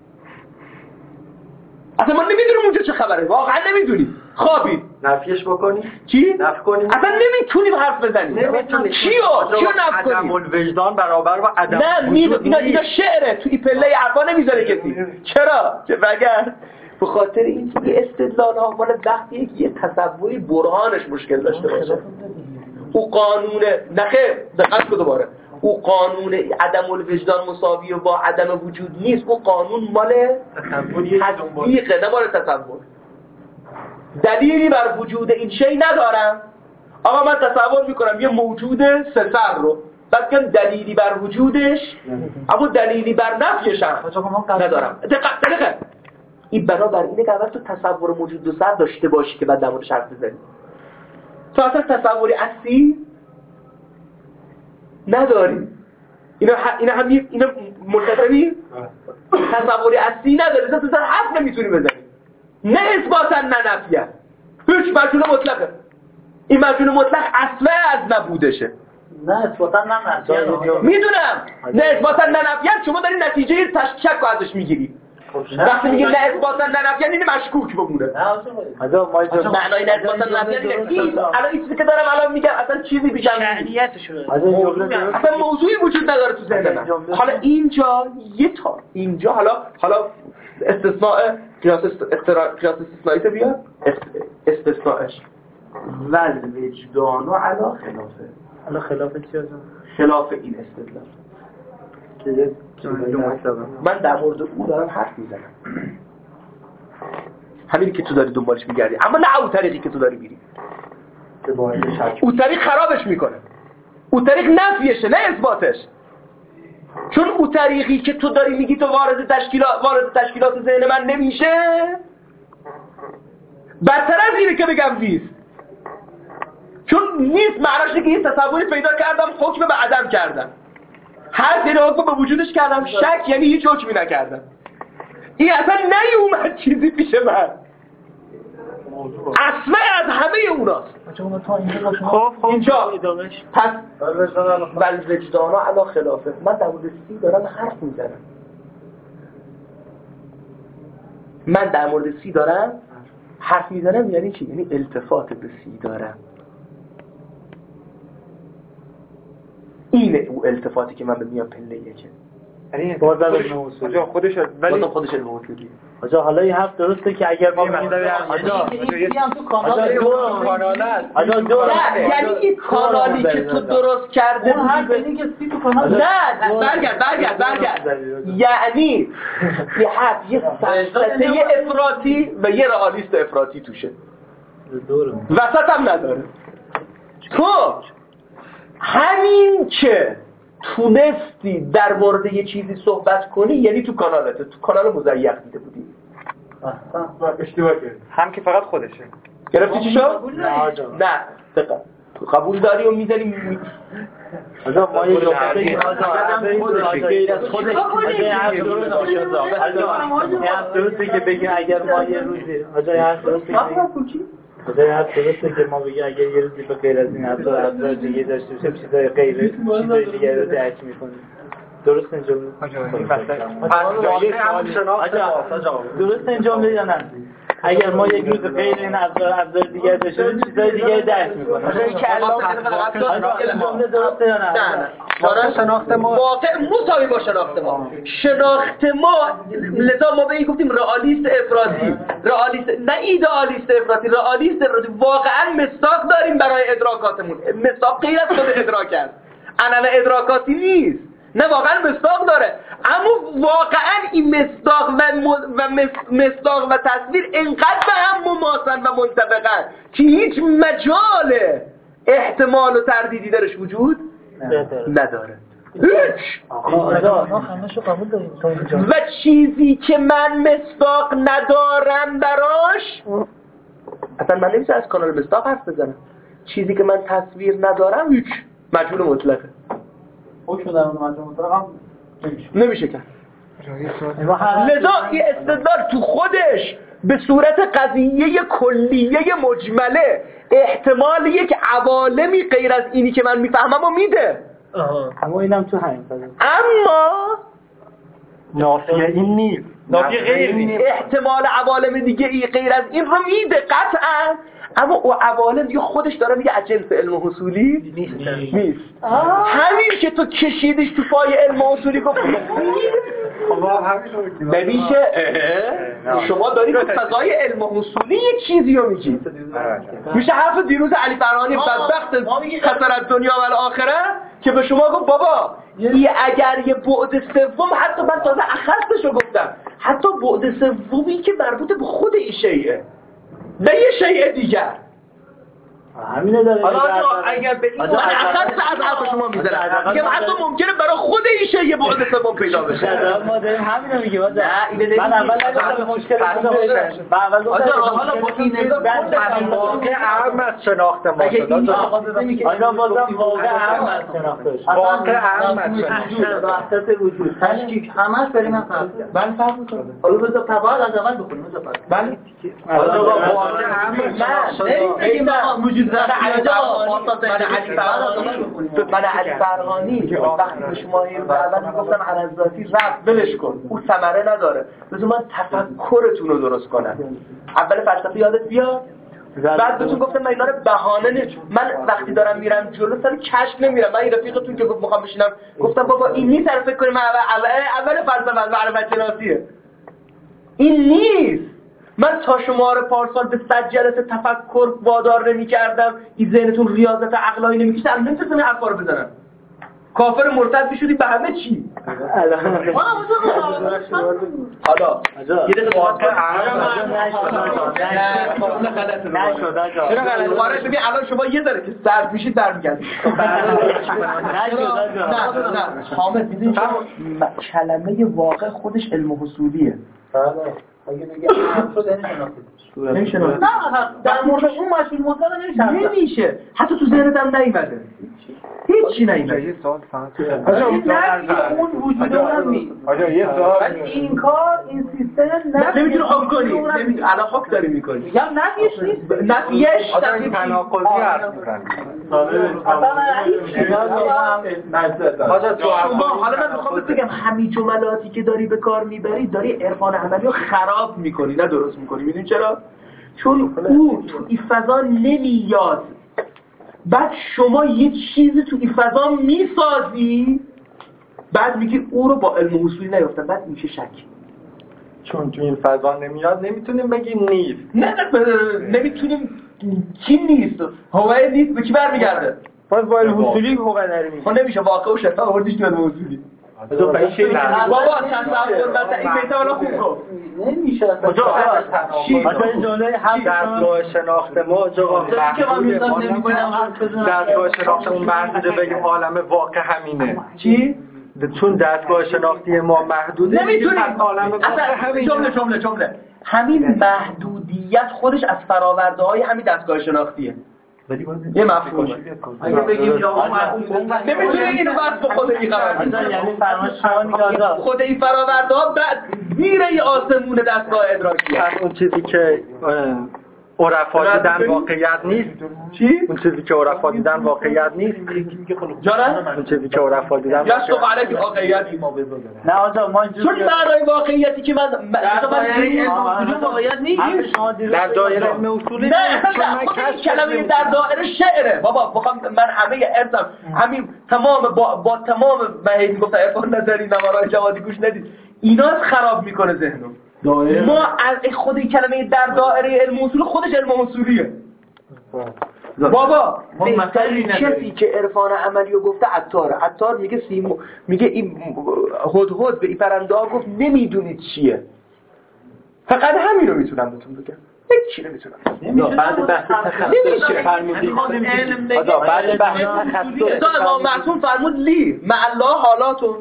اصلا ما نمیدونیم اونجا چه خبره، واقعا نمیدونیم، خوابید نفیش بکنی؟ چی؟ نفی کنیم؟ اصلا نمیتونیم حرف بزنیم. نمیتونیم. چیو؟ چیو نفی کنیم؟ عدم الوجدان برابر با عدم نه وجود اینا نیست. اینا شعره، تو این پله عرفا نمیذاره کسی. چرا؟ که بگر به خاطر این که استدلال ها مال وقتیه که یه تصوری برهانش مشکل داشته باشه. او قانون نخیر دقت کن دوباره، او قانون عدم الوجدان مساوی با عدم وجود نیست، او قانون مال تصدیقه نه مال تصور. دلیلی بر وجود این شی ندارم. آقا من تصور میکنم یه موجود سه سر رو، بعد که دلیلی بر وجودش اما دلیلی بر نفیش هم ندارم. دقیقه دقیقه این بنابر اینه که اول تو تصور موجود دو سر داشته باشی که بعد در موردش حرف بزنی. تو اصلا تصوری اصلی نداری. اینا ح... اینا هم اینا ملتزمی تصوری اصلی نداری، اصلا تو سر حرف نمیتونی بزنی. نه اثباتا نه نفیه، هیچ مجنون مطلقه. این مجنون مطلق اصلا از نبودشه. نه اثباتا نه نفیه. میدونم نه اثباتا نه نفیه، شما داری نتیجه شک رو ازش میگیری. وقتی میگی نه اثباتا نه نفیه یعنی مشکوک بمونه. حالا ما اینجا معنای نه اثباتا نه نفیه این الان این چیزی که دارم الان میگم اصلا چیزی بیشتر شأنیتش رو اصلا موضوعی وجود نداره تو ذهن من. حالا اینجا یه تا اینجا حالا حالا استثناء قیاس اختراع قیاس استثنایی بیاد استثناءش ول وجدان و علا خلافه. حالا خلاف چی آجا؟ خلاف این استدلال من در مورد او دارم حرف میزنم، همینی که تو داری دنبالش میگردی، اما نه او طریقی که تو داری میری. او طریق خرابش میکنه، او طریق نفیشه نه اثباتش. چون او طریقی که تو داری میگی تو وارد تشکیلات وارد تشکیلات ذهن من نمیشه، بدتر از اینه که بگم نیست. چون نیست معناش اینه که یه تصوری پیدا کردم حکم به عدم کردم، هر یعنی حکم به وجودش کردم، شک یعنی هیچ حکمی نکردم. این اصلا نیومد چیزی پیش من، اصلا از همه اوناست. خب اینجا پس ول وجدانا علا خلافه. من در مورد سی دارم حرف میزنم، من در مورد سی دارم حرف میزنم. یعنی چی؟ یعنی التفات به سی دارم. اینه او التفاتی که من به میام پله یکه. یعنی بازم علم اصولی خودش ولی خودش علم اصولی. آجا حالا این حرف درسته که اگر ما می‌دونیم آجا این هم تو کانال کانال است. آجا دو یعنی این کانالی که تو درست کرده اون حرف اینه که سی تو کانال نه برگرد برگرد برگرد یعنی یه حرف یه فلسفه افراطی و یه رئالیست افراطی توشه، وسط هم نداره. تو همین که تونستی در مورد یه چیزی صحبت کنی یعنی تو کانالته، تو کانال مزیق دیده بودی. اشتباه کردی. هم که فقط خودشه. گرفتی چی شد؟ نه دقیقا تو قبول داری و میزنی آجا ما یه جمله خودشه غیر از خودش درسته که بگیم اگر ما یه روزی آجا یه حرف درسته آجا یه حرف درسته که ما بگیم اگر یه روزی به غیر از این حتی افزار دیگه داشته باشیم چیزای غیر چیزای دیگه رو درک میکنیم. درست این جمله؟ درست این جمله یا نه؟ اگر ما یک روز غیر این ابزار ابزار دیگر داشته چیزای دیگه درک می‌کنیم. این که جمله درسته یا نه؟ نه نه. شناخت ما واقع مساوی با شناخت ما. شناخت ما لذا ما به این گفتیم رئالیست افراطی. رئالیست نه ایدئالیست افراطی، رئالیست افراطی. واقعا مصداق داریم برای ادراکاتمون. مصداق غیر از خود ادراک است. عمل ادراکاتی نیست. نه واقعا مصداق داره، اما واقعا این مصداق و و مصداق و تصویر انقدر به هم مماثلن و منطبقن که هیچ مجال احتمال و تردیدی درش وجود نداره. هیچ. و چیزی که من مصداق ندارم براش، اصلا من نمیشه از کانال مصداق حرف بزنم. چیزی که من تصویر ندارم هیچ مجهول مطلقه. حکم در اون مجموعه مطلق هم نمیشه کرد. لذا این استدلال تو خودش به صورت قضیه کلیه مجمله احتمال یک عوالمی غیر از اینی که من میفهمم و میده. اما اینم تو همین فضا. اما نافیه این نیست، نافیه غیر نیست. احتمال عوالم دیگه ای غیر از این رو میده قطعا، اما او عوالم دیگه خودش داره میگه از جنس علم حصولی نیست. نیست. همین که تو کشیدیش تو پای علم حصولی گفت نمیشه. شما دارید تو فضای علم حصولی یک چیزی رو میگید. میشه حرف دیروز علی فرهانی بدبخت خسر از دنیا و الاخره که به شما گفت بابا ای اگر یه بعد سوم، حتی من تازه اخصشو گفتم، حتی بعد سومی که مربوط به خود این شیعه نه یه شیء دیگر. همینه داره. حالا اگر به این اخص از حرف شما میذارم که حتی ممکنه برای خود این شیء بعد سوم پیدا بشه. ما داریم همینو میگیم. نه اینه من اول نگفتم مشکل بوده. من اول گفتم حالا با این همین واقع اهم از شناخت ما شد. آیا بازم واقع اهم از شناخته شد. واقع اهم از شناخته. وحدت وجود تشکیک همش بریم من فرض. من فرض می‌کنم. حالا بذار فقط از اول بخونیم بذار فرض. بله. حالا واقع اهم بگیم آقا وجود من علی من علی فرهانی وقتی به شما اول میگفتم علزاتی رفت بلش کن، او ثمره نداره، بذار من تفکرتون رو درست کنم. اول فلسفه یادت بیاد، بعد بهتون گفتم من اینا رو بهانه نیست. من وقتی دارم میرم جلو سر کشف نمیرم. من این رفیقتون که گفت میخوام بشینم گفتم بابا این نیست، سر فکر کنیم اول اول فلسفه از معرفت شناسیه. این نیست. من تا شما رو پارسال به صد جلسه تفکر وادار نمی کردم، این ذهنتون ریاضت عقلایی نمی کشید، الان نمیتونم این حرفا رو بزنم. کافر مرتد میشدی به همه چی. حالا یه دقیقه واقع نشد ببین الان شما یه ذره که سرد میشید برمیگردید. نه نه حامد میدونی کلمه واقع خودش علم حصولیه. اگه بگم هم شد نمیشه نه در مورد اون مشهور مطلق نمیشه نمیشه حتی تو ذهنت هم نیومده هیچ چی نیومده. یه سوال فقط آجا اون وجود اونم نیست. آجا یه سوال این کار این سیستم نمیتونی حکم کنی. نمیتونی الان حکم داری میکنی. میگم نفیش نیست. نفیش آجا این تناقضی حرف میزنی. آجا تو حالا من میخوام بگم همین جملاتی که داری به کار میبری داری عرفان عملی رو خراب میکنی نه درست میکنی. میدونی چرا؟ چون او تو این فضا نمیاد، بعد شما یه چیزی تو این فضا میسازی، بعد میگی او رو با علم اصولی نیافتم، بعد میشه شک. چون تو این فضا نمیاد نمیتونیم بگیم نیست. نه نمیتونیم. کی نیست؟ هوای نیست به کی برمیگرده؟ باز با علم اصولی هوای نریم. خب نمیشه واقع و شفا آوردیش تو علم اصولی. بابا تصور مثلا این بیت حالا خوب گفت نمیشه چی مثلا جمله هم دستگاه شناخت ما جواب که من میذارم نمی‌کنم حرف بزنم. دستگاه شناختمون محدوده بگیم عالم واقع همینه. چی؟ چون دستگاه شناختی ما محدوده نمیتونیم عالم واقع همینه. جمله جمله جمله همین محدودیت خودش از فراورده های همین دستگاه شناختیه. یه مفهومه. اگه بگیم یا نمیتونه اینو بس به خود این قرار بدید. یعنی فرمایش فرمایید خود این فراورده ها بعد زیر این آسمون دستگاه ادراکی هست. اون چیزی که عرفا دیدن واقعیت نیست. چی؟ اون چیزی که عرفا دیدن واقعیت نیست. جانم؟ اون چیزی که عرفا دیدن یاشتو علیک واقعیتی ما بذارم. نه آجا ما چون معنای واقعیتی که من در دایره علم واقعیت نیست. در دایره علم اصولی نه خود کلمه در دایره شعره. بابا بخوام من همه ارزم همین تمام با, با تمام بهایی میگفتن عرفان نظری نوارای جوادی گوش ندید اینا خراب میکنه ذهنو. ما از خود این کلمه در دایره علم اصول خودش علم اصولیه. بابا بهترین کسی که عرفان عملی رو گفته عطاره. عطار میگه سیمو میگه این هدهد به این پرنده ها گفت نمیدونید چیه. فقط همین رو میتونم بهتون بگم. هیچ نمیتونم. بعد بحث نمیشه. آجا بعد بحث تخصص امام معصوم فرمود لی مع الله حالاتون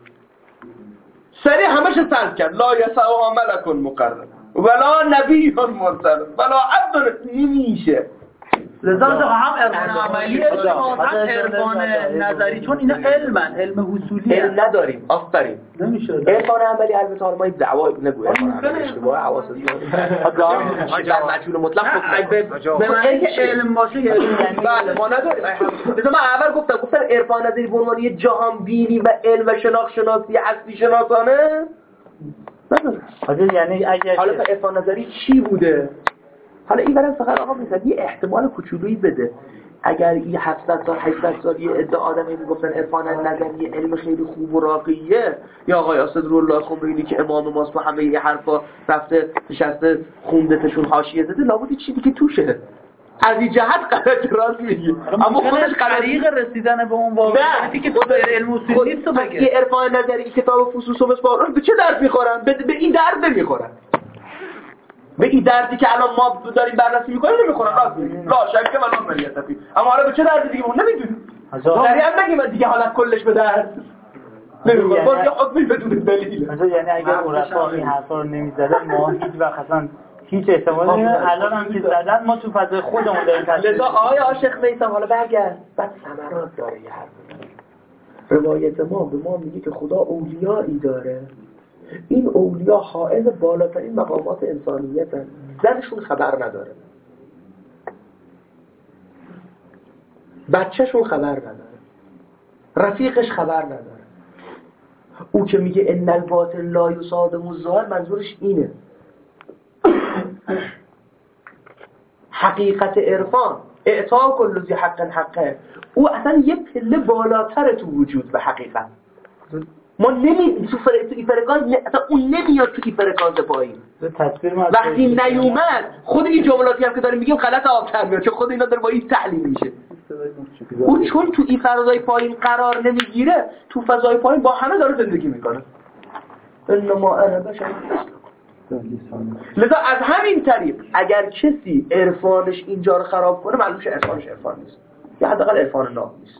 سریع همش سرد کرد لا یسعها ملک مقرب ولا نبی مرسل ولا عبد. نمیشه لذا هم عرفان عملی اجتماعات هم عرفان نظری، چون اینا علمن، علم حصولی علم نداریم. آفرین. نمیشه عرفان عملی البته حالا ما دعوا نگویم عرفان عملی اشتباه حواست در مجهول مطلق به معنی که علم باشه یعنی بله ما نداریم. مثلا من اول گفتم گفتم عرفان نظری به عنوان یه جهان بینی و علم و شناخت شناسی هستی شناسانه نداره. یعنی اگر حالا عرفان نظری چی بوده؟ حالا این برای فقط آقا میزد یه احتمال کوچولویی بده. اگر این هفتصد سال هشتصد سال یه عده آدمی میگفتن عرفان نظری علم خیلی خوب و راقیه، یا آقای اسدالله خمینی که امام ماست با همه این حرفا رفته نشسته خوندتشون حاشیه زده، لابد چیزی که توشه از این جهت غلط راست میگی، اما خودش طریق رسیدن به اون واقعیتی که تو علم اصول نیست. تو بگه یه عرفان نظری کتاب فصوص و مسباران به چه درد میخورن؟ به, به این درد نمیخورن، به این دردی که الان ما داریم بررسی میکنیم نمیخورن. راست میگی، لا شک ولا مریت فی. اما حالا به چه دردی دیگه اون نمیدونیم. داری هم نگیم دیگه حالا کلش به درد نمیخوره، باز یه حکمی بدون دلیل. مثلا یعنی اگر عرفا این حرفا رو نمیزدن ما هیچ وقت اصلا هیچ احتمالی نداره. الان هم که زدن ما تو فضای خودمون داریم تشکیل. لذا آقای عاشق میثم حالا برگرد بعد ثمرات داره یه حرف. روایت ما به ما میگه که خدا اولیایی داره، این اولیا حائز بالاترین مقامات انسانیتن، زنشون خبر نداره، بچهشون خبر نداره، رفیقش خبر نداره. او که میگه ان الباطل لا یصادم الظاهر منظورش اینه. حقیقت عرفان اعطا کل ذی حق حقه، او اصلا یه پله بالاتر تو وجود به حقیقت. ما نمی تو این فرکانس اصلا اون نمیاد تو این فرکانس پایین. وقتی نیومد خود این جملاتی هم که داریم میگیم غلط آبتر میاد، چون خود اینا داره با این تعلیم میشه. اون چون تو این فضای پایین قرار نمیگیره، تو فضای پایین با همه داره زندگی میکنه. انما انا بشر. لذا از همین طریق اگر کسی عرفانش اینجا رو خراب کنه معلوم شه عرفانش عرفان نیست، یا حداقل عرفان ناب نیست.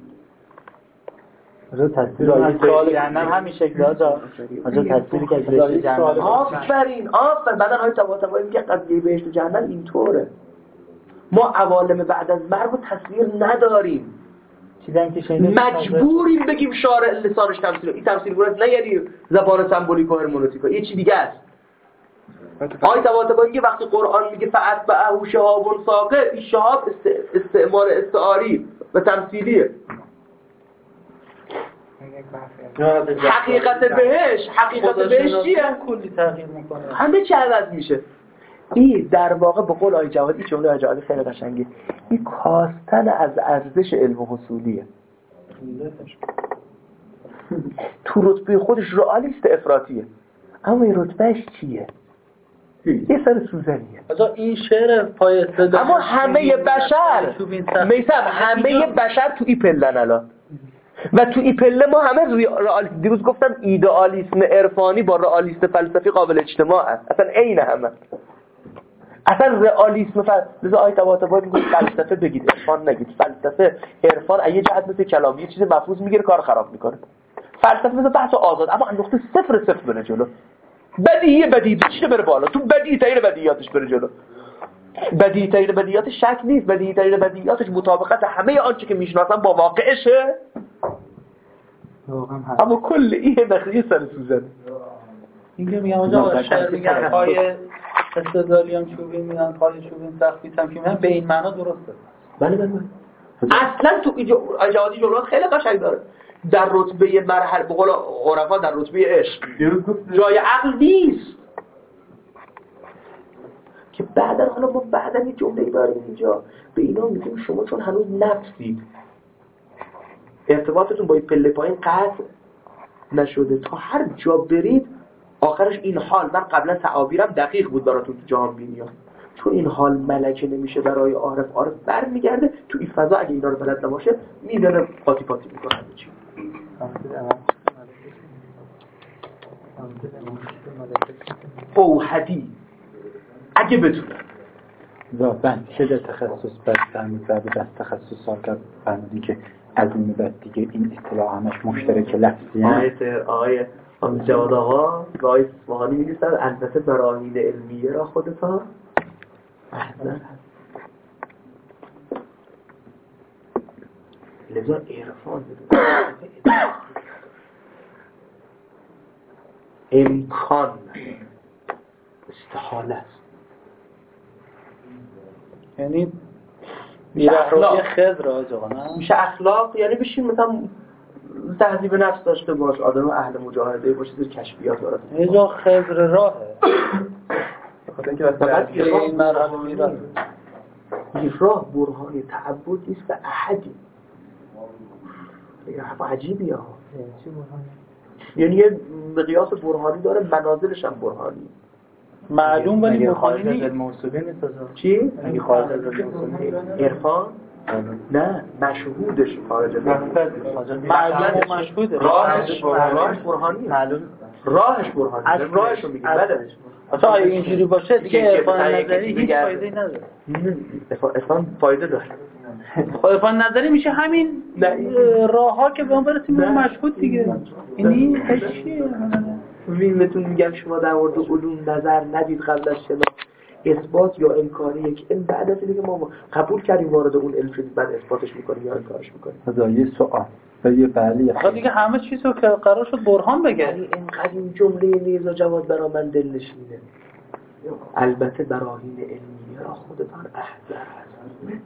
آجا تصویر از جهنم همین شکل آجا آجا تصویری که از بهشت جهنم. آفرین آفرین. بعدن های طباطبایی میگه قضیه بهشت و جهنم اینطوره. ما عوالم بعد از مرگ رو تصویر نداریم، مجبوریم بگیم شارع لسانش تمثیل. این تمثیل بود نه یعنی زبان سمبولیک و هرمنوتیک، یه چی دیگه است. آیه طباطبایی میگه وقتی قرآن میگه فعت بعه شهاب ثاقب، این شهاب استعمال استعاری و تمثیلیه. حقیقت بهش حقیقت بهش چیه؟ کلی تغییر میکنه، همه چی عوض میشه. این در واقع به قول آقای جوادی، جمله آقای جوادی خیلی قشنگه، این کاستن از ارزش علم حصولیه. تو رتبه خودش رئالیست افراطیه، اما این رتبهش چیه؟ یه سر سوزنیه. آجا این شعر پای استدلال اما همه بشر میثم همه بشر تو این پلن الان، و تو این پله ما همه رئالیست. دیروز گفتم ایدئالیسم عرفانی با رئالیست فلسفی قابل اجتماع است، اصلا عین همه. اصلا رئالیسم فلسفه آیه طباطبایی میگه فلسفه بگید عرفان نگید. فلسفه عرفان از یه جهت مثل کلام یه چیز مفروض میگیره کار خراب میکنه. فلسفه مثل بحث آزاد، اما انداخته صفر صفر بره جلو. بدیهی بدیهی بچینه بره بالا، تو بدیهی ترین بدیهیاتش بره جلو. بدیهی ترین بدیهیاتش شک نیست، بدیهی ترین بدیهیاتش مطابقت همه آنچه که میشناسن با واقعشه. اما کل این نخیه سر سوزن اینکه میگم آجا شاید میگن پای استدلالی هم چوبین میگن پای چوبین سخفیت هم که میگن به این معنا درسته. بله بله اصلا تو جوادی جملات خیلی قشنگ داره. در رتبه مرحله به قول عرفا در رتبه عشق جای عقل نیست که بعدا حالا ما بعدا یه جمله‌ای داریم اینجا به اینا میگیم شما چون هنوز نفسید ارتباطتون با این پله پایین قطع نشده، تا هر جا برید آخرش این حال. من قبلا تعابیرم دقیق بود براتون تو جهان بینی ها، چون این حال ملکه نمیشه برای عارف، عارف برمیگرده تو این فضا اگه اینا رو بلد نباشه میدونه پاتی پاتی میکنه چی. اوحدی اگه بتونه واقعا چه تخصص بستن و به دست تخصص سال کرد فرمودی که از این بعد دیگه این اصطلاح همش مشترک لفظی آیه آیه آقای جواد آقا و آقای اصفهانی می‌نویسن البته براهین علمیه را خودتا محضر هست. لذا عرفان امکان استحاله است. یعنی بی‌رحمی خضر آقا نه میشه اخلاق، یعنی بشین مثلا تهذیب نفس داشته باش، آدم اهل مجاهده باشه، در کشفیات داره. یه جا خضر راهه بخاطر اینکه فقط این مرحله میرن این راه برهانی تعبد نیست به احدی. یه حرف عجیبیه ها. چی برهانی؟ یعنی یه مقیاس برهانی داره، منازلش هم برهانی معلوم ولی برهانی نیست. علم اصولی نیست اصلا. چی؟ اگه خارج از علم اصولی عرفان؟ نه، مشهودش خارج از معلوم و مشهوده. راهش راهش برهانی، معلوم راهش برهانی. از راهش رو میگیم. بله. اصلا اگه اینجوری باشه دیگه عرفان نظری هیچ فایده‌ای نداره. عرفان فایده داره. عرفان نظری میشه همین راه‌ها که به اون برسیم به مشهود دیگه. یعنی چیه؟ ببینتون میگم شما در مورد علوم نظر ندید قبل از شناخت، اثبات یا انکار یک علم بعد از اینکه ما قبول کردیم وارد اون علم شدیم بعد اثباتش میکنیم یا انکارش میکنیم. حالا یه سوال و یه بله آخه دیگه همه چیزو که قرار شد برهان بگه. یعنی اینقدر این جمله نیزا جواد برا من دل نشینه. البته براهین علمیه را خودتان احضر هست.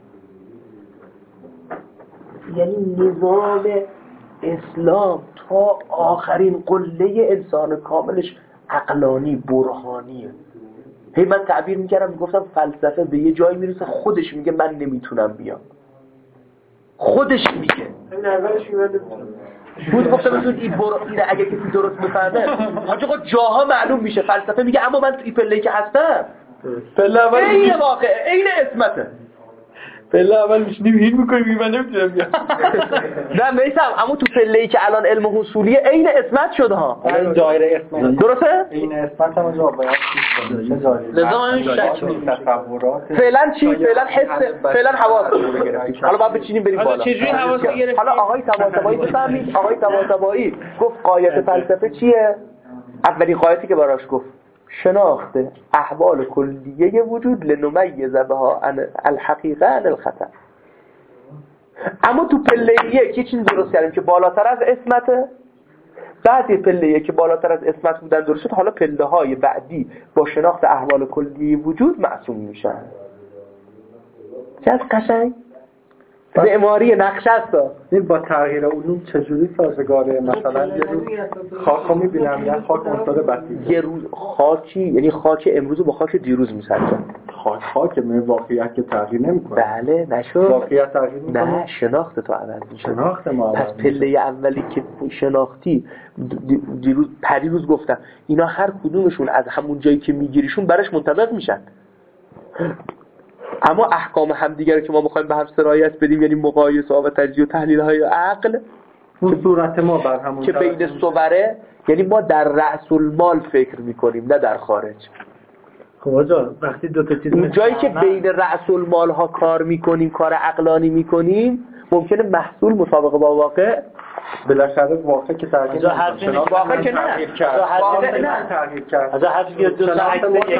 یعنی نظام اسلام تا آخرین قله انسان کاملش عقلانی برهانیه. هی من تعبیر میکردم میگفتم فلسفه به یه جایی میرسه خودش میگه من نمیتونم بیام، خودش میگه. همین اولش میگه بود گفتم بتون این برو اینه اگه کسی درست بفهمه حاجی خود جاها معلوم میشه. فلسفه میگه اما من تو این پله‌ای که هستم پله اول این واقعه این اسمته. پله اول میشینیم هین میکنیم من نمیتونم بیام. نه میسم اما تو پله‌ای که الان علم حصولیه عین اسمت شده ها. این دایره اسمت درسته؟ این اسمت هم جواب باید چه جاری لذا من شک نیست. تصورات فعلا چی؟ فعلا حس فعلا حواس رو بگیریم. حالا باید بچینیم بریم حالا بالا. چجوری حواس گرفتیم؟ حالا آقای طباطبایی بفهمید. آقای طباطبایی گفت قایت فلسفه چیه؟ اولین قایتی که براش گفت شناخت احوال کلیه وجود لنمیز بها عن الحقیقه عن الخطا. اما تو پله یک یه چیز درست کردیم که بالاتر از اسمته، بعد پله که بالاتر از اسمت بودن درست شد، حالا پله های بعدی با شناخت احوال کلیه وجود معصوم میشن. چه از قشنگ معماری نقشه است. این با تغییر علوم چجوری سازگاره؟ مثلا یه روز خاک رو میبینم یا خاک استاد بسیج یه روز خاکی یعنی خاک امروز رو با خاک دیروز میسنجن. خاک خاک من واقعیت که تغییر نمیکنه. بله نشد واقعیت تغییر میکنه. نه شناخت تو عوض میشه. شناخت ما پس پله اولی که شناختی دیروز پریروز گفتم اینا هر کدومشون از همون جایی که میگیریشون برش منطبق میشن. اما احکام همدیگه رو که ما میخوایم به هم سرایت بدیم یعنی مقایسه و تجزیه و تحلیل های عقل اون صورت ما بر همون که بین صوره، یعنی ما در رأس المال فکر میکنیم نه در خارج. خب آجا وقتی دو تا چیز اون جایی که بین رأس المال ها کار میکنیم کار عقلانی میکنیم ممکنه محصول مطابق با واقع بالاخره واقع که تغییر نمی‌کنه. واقع که نه واقع نه تغییر کرد. از هر چیزی دو تا عکس یک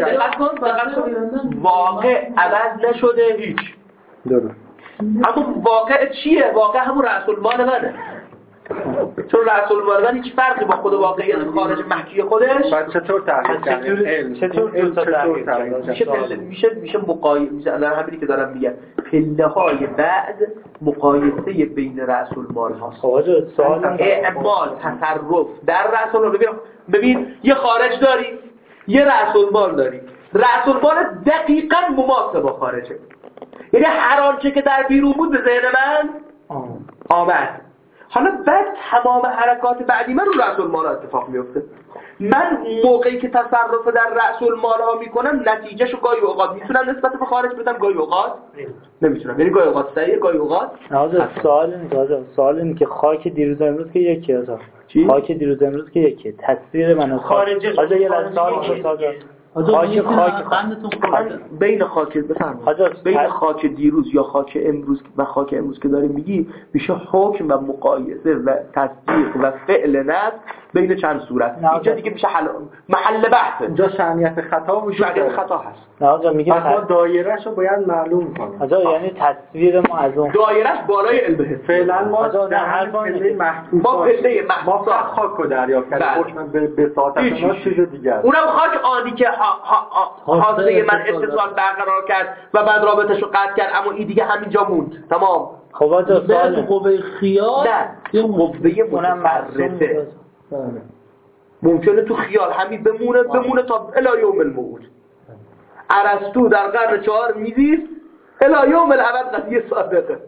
واقع عوض نشده هیچ. درست. اما واقع چیه؟ واقع همون رأس المال منه. چون رأس المال من هیچ فرقی با خود واقعیت خارج محکی خودش. بعد چطور تغییر کرد؟ چطور دو تا تغییر میشه میشه میشه مقایسه میشه الان همینی که دارم میگم پله های بعد مقایسه بین رأس المال هاست. آقا سوال اعمال تصرف در رأس المال. ببین ببین یه خارج داری یه رأس المال داری. رأس المال دقیقاً مماثل با خارجه، یعنی هر آنچه که در بیرون بود به ذهن من آمد. حالا بعد تمام حرکات بعدی من رو رأس المال اتفاق میفته. من موقعی که تصرف در رأس المال ها میکنم نتیجهشو گاهی اوقات میتونم نسبت به خارج بدم گاهی اوقات نمیتونم، یعنی گاهی اوقات صحیحه گاهی اوقات. آقا سوال اینه سوال اینه که خاک دیروز امروز که یکیه آقا خاک دیروز امروز که یکیه تصویر من خارج آقا یه لحظه سوال خاک خاک قندتون خورده بین خاک بفرمایید بین خاک دیروز یا خاک امروز و خاک امروز که داری میگی میشه حکم و مقایسه و تصدیق و فعل نفس بین چند صورت. اینجا دیگه میشه حل... محل بحثه. اینجا شأنیت خطا وجود داره. داره. خطا هست. نه آقا میگه پس ما دایره‌شو باید معلوم کنیم. آقا یعنی تصویر ما از اون دایرهش بالای علم حس. فعلا ما آقا در هر پله محسوسات ما پله ما محسوسات خاک رو دریافت کردیم. حکم به بساطت ما چیز دیگه است. اونم خاک آنی که حاصله من اتصال برقرار کرد و بعد رابطش رو قطع کرد، اما این دیگه همینجا موند. تمام. خب آقا به تو قوه خیال نه قوه متصرفه. ممکنه تو خیال همین بمونه بمونه تا الی یوم الموعود. ارسطو در قرن چهار می‌زیست الی یوم الابد قضیه صادقه.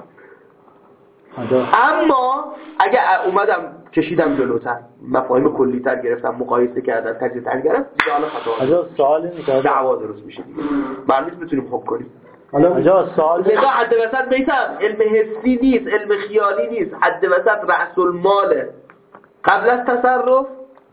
اما اگه اومدم کشیدم جلوتر، مفاهیم کلی‌تر گرفتم، مقایسه کردم، تجزیه‌تر کردم، دیگه حالا خطا. آجا سوال اینه که دعوا درست میشه دیگه. معلومه میتونیم حکم کنیم. حالا آجا سوال لذا حد وسط میتم علم حسی نیست، علم خیالی نیست، حد وسط رأس الماله. قبل از تصرف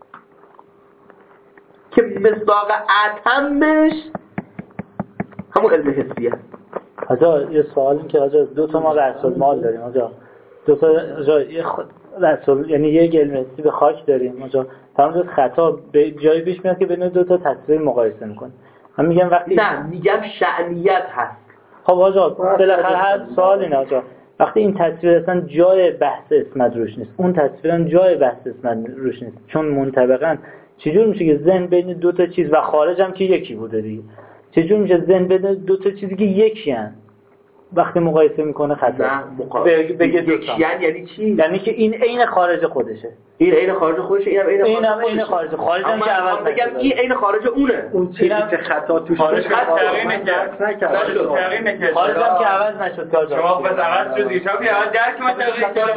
که مصداق اتمش همون علم حسیه. آجا یه سوال این که آجا دو تا ما رأس المال داریم آجا. دو تا آجا یه خود رأس یعنی یک علم حسی به خاک داریم آجا. تمام خطا به جایی پیش میاد که بین دو تا تصویر مقایسه میکنه. من میگم وقتی نه میگم شأنیت هست. خب آجا بالاخره هر سوال اینه آجا. وقتی این تصویر اصلا جای بحث اسمت روش نیست، اون تصویر هم جای بحث اسمت روش نیست، چون منطبقاً چجور میشه که ذهن بین دو تا چیز و خارج هم که یکی بوده دیگه، چجور میشه ذهن بین دو تا چیزی که یکی هن وقتی مقایسه میکنه خطا؟ نه مقایسه بگه یکی یعنی یعنی چی؟ یعنی که این عین خارج خودشه، این عین خارج خودشه، اینم عین اینم عین خارج خارج هم که اول بگم این عین خارج اونه. اون چیزی که خطا توش خارج تغییر نکرد تغییر نکرد خارج هم که عوض نشد که شما بس عوض شد دیگه شما اول درک ما تغییر کرد.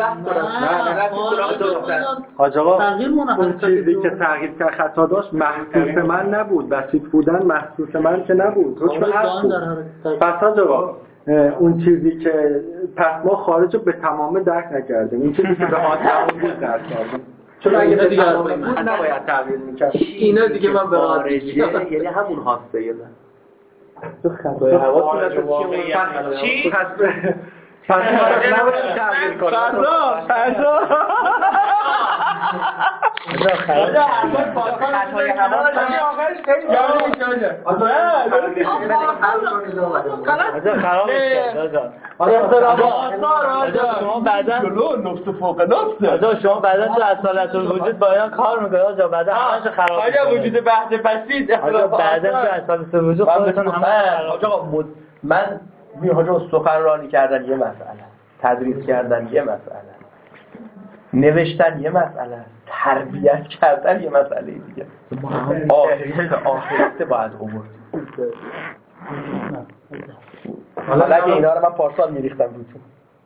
حاج آقا اون چیزی که تغییر کرد خطا داشت محسوس من نبود، بسیط بودن محسوس من که نبود. حکم حق بود. پس حاج آقا اون چیزی که پس ما خارج رو به تمام درک نکردیم، اون چیزی که به آن بود درک کردیم، چون اگه به تمام بود نباید تغییر میکرد. اینا دیگه من به خارجه یعنی همون هاسته یه من تو خطای حواستون چی؟ پس پس نباید تغییر کنم. فردا فردا خراب خطای حواس آجا خراب کرد آجا شما بعدا نفس فوق نفس آجا شما بعدا تو اصالت الوجود با اینا کار میکنه آجا بعدا همش خراب آجا وجود بحث پسید آجا بعدا تو اصالت الوجود خودتون همه آجا من می آجا سخنرانی کردن یه مسئله، تدریس کردن یه مسئله، نوشتن یه مسئله، تربیت کردن یه مسئله دیگه. آخرت آخرت باید آورد. حالا اگه اینا رو من پارسال میریختم روتون.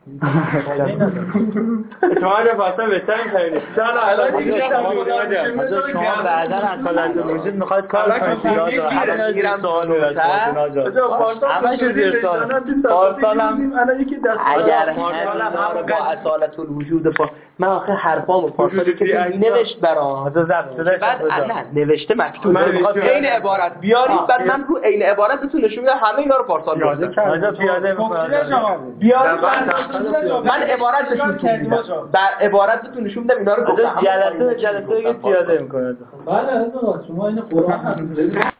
شما رو پاسا بهتر می‌کنید. چرا الان دیگه شما بعداً اصالت الوجود می‌خواید کار کنید آجا. همه میرم سوال آجا همش زیر سوال. پارسال هم الان یکی دست اگر اینا رو با اصالت الوجود پا من آخه حرفامو پارسالی که نوشت برام آجا ضبط شده بعد نه نوشته مکتوب میخواد عین عبارت بیارید بعد من رو عین عبارت بهتون نشون میدم همه اینا رو پارسال گفتم. آجا پیاده بیارید من عبارت نشون میدم بر عبارت بهتون نشون میدم اینا رو گفتم. جلسه جلسه پیاده میکنه. بله شما این قرآن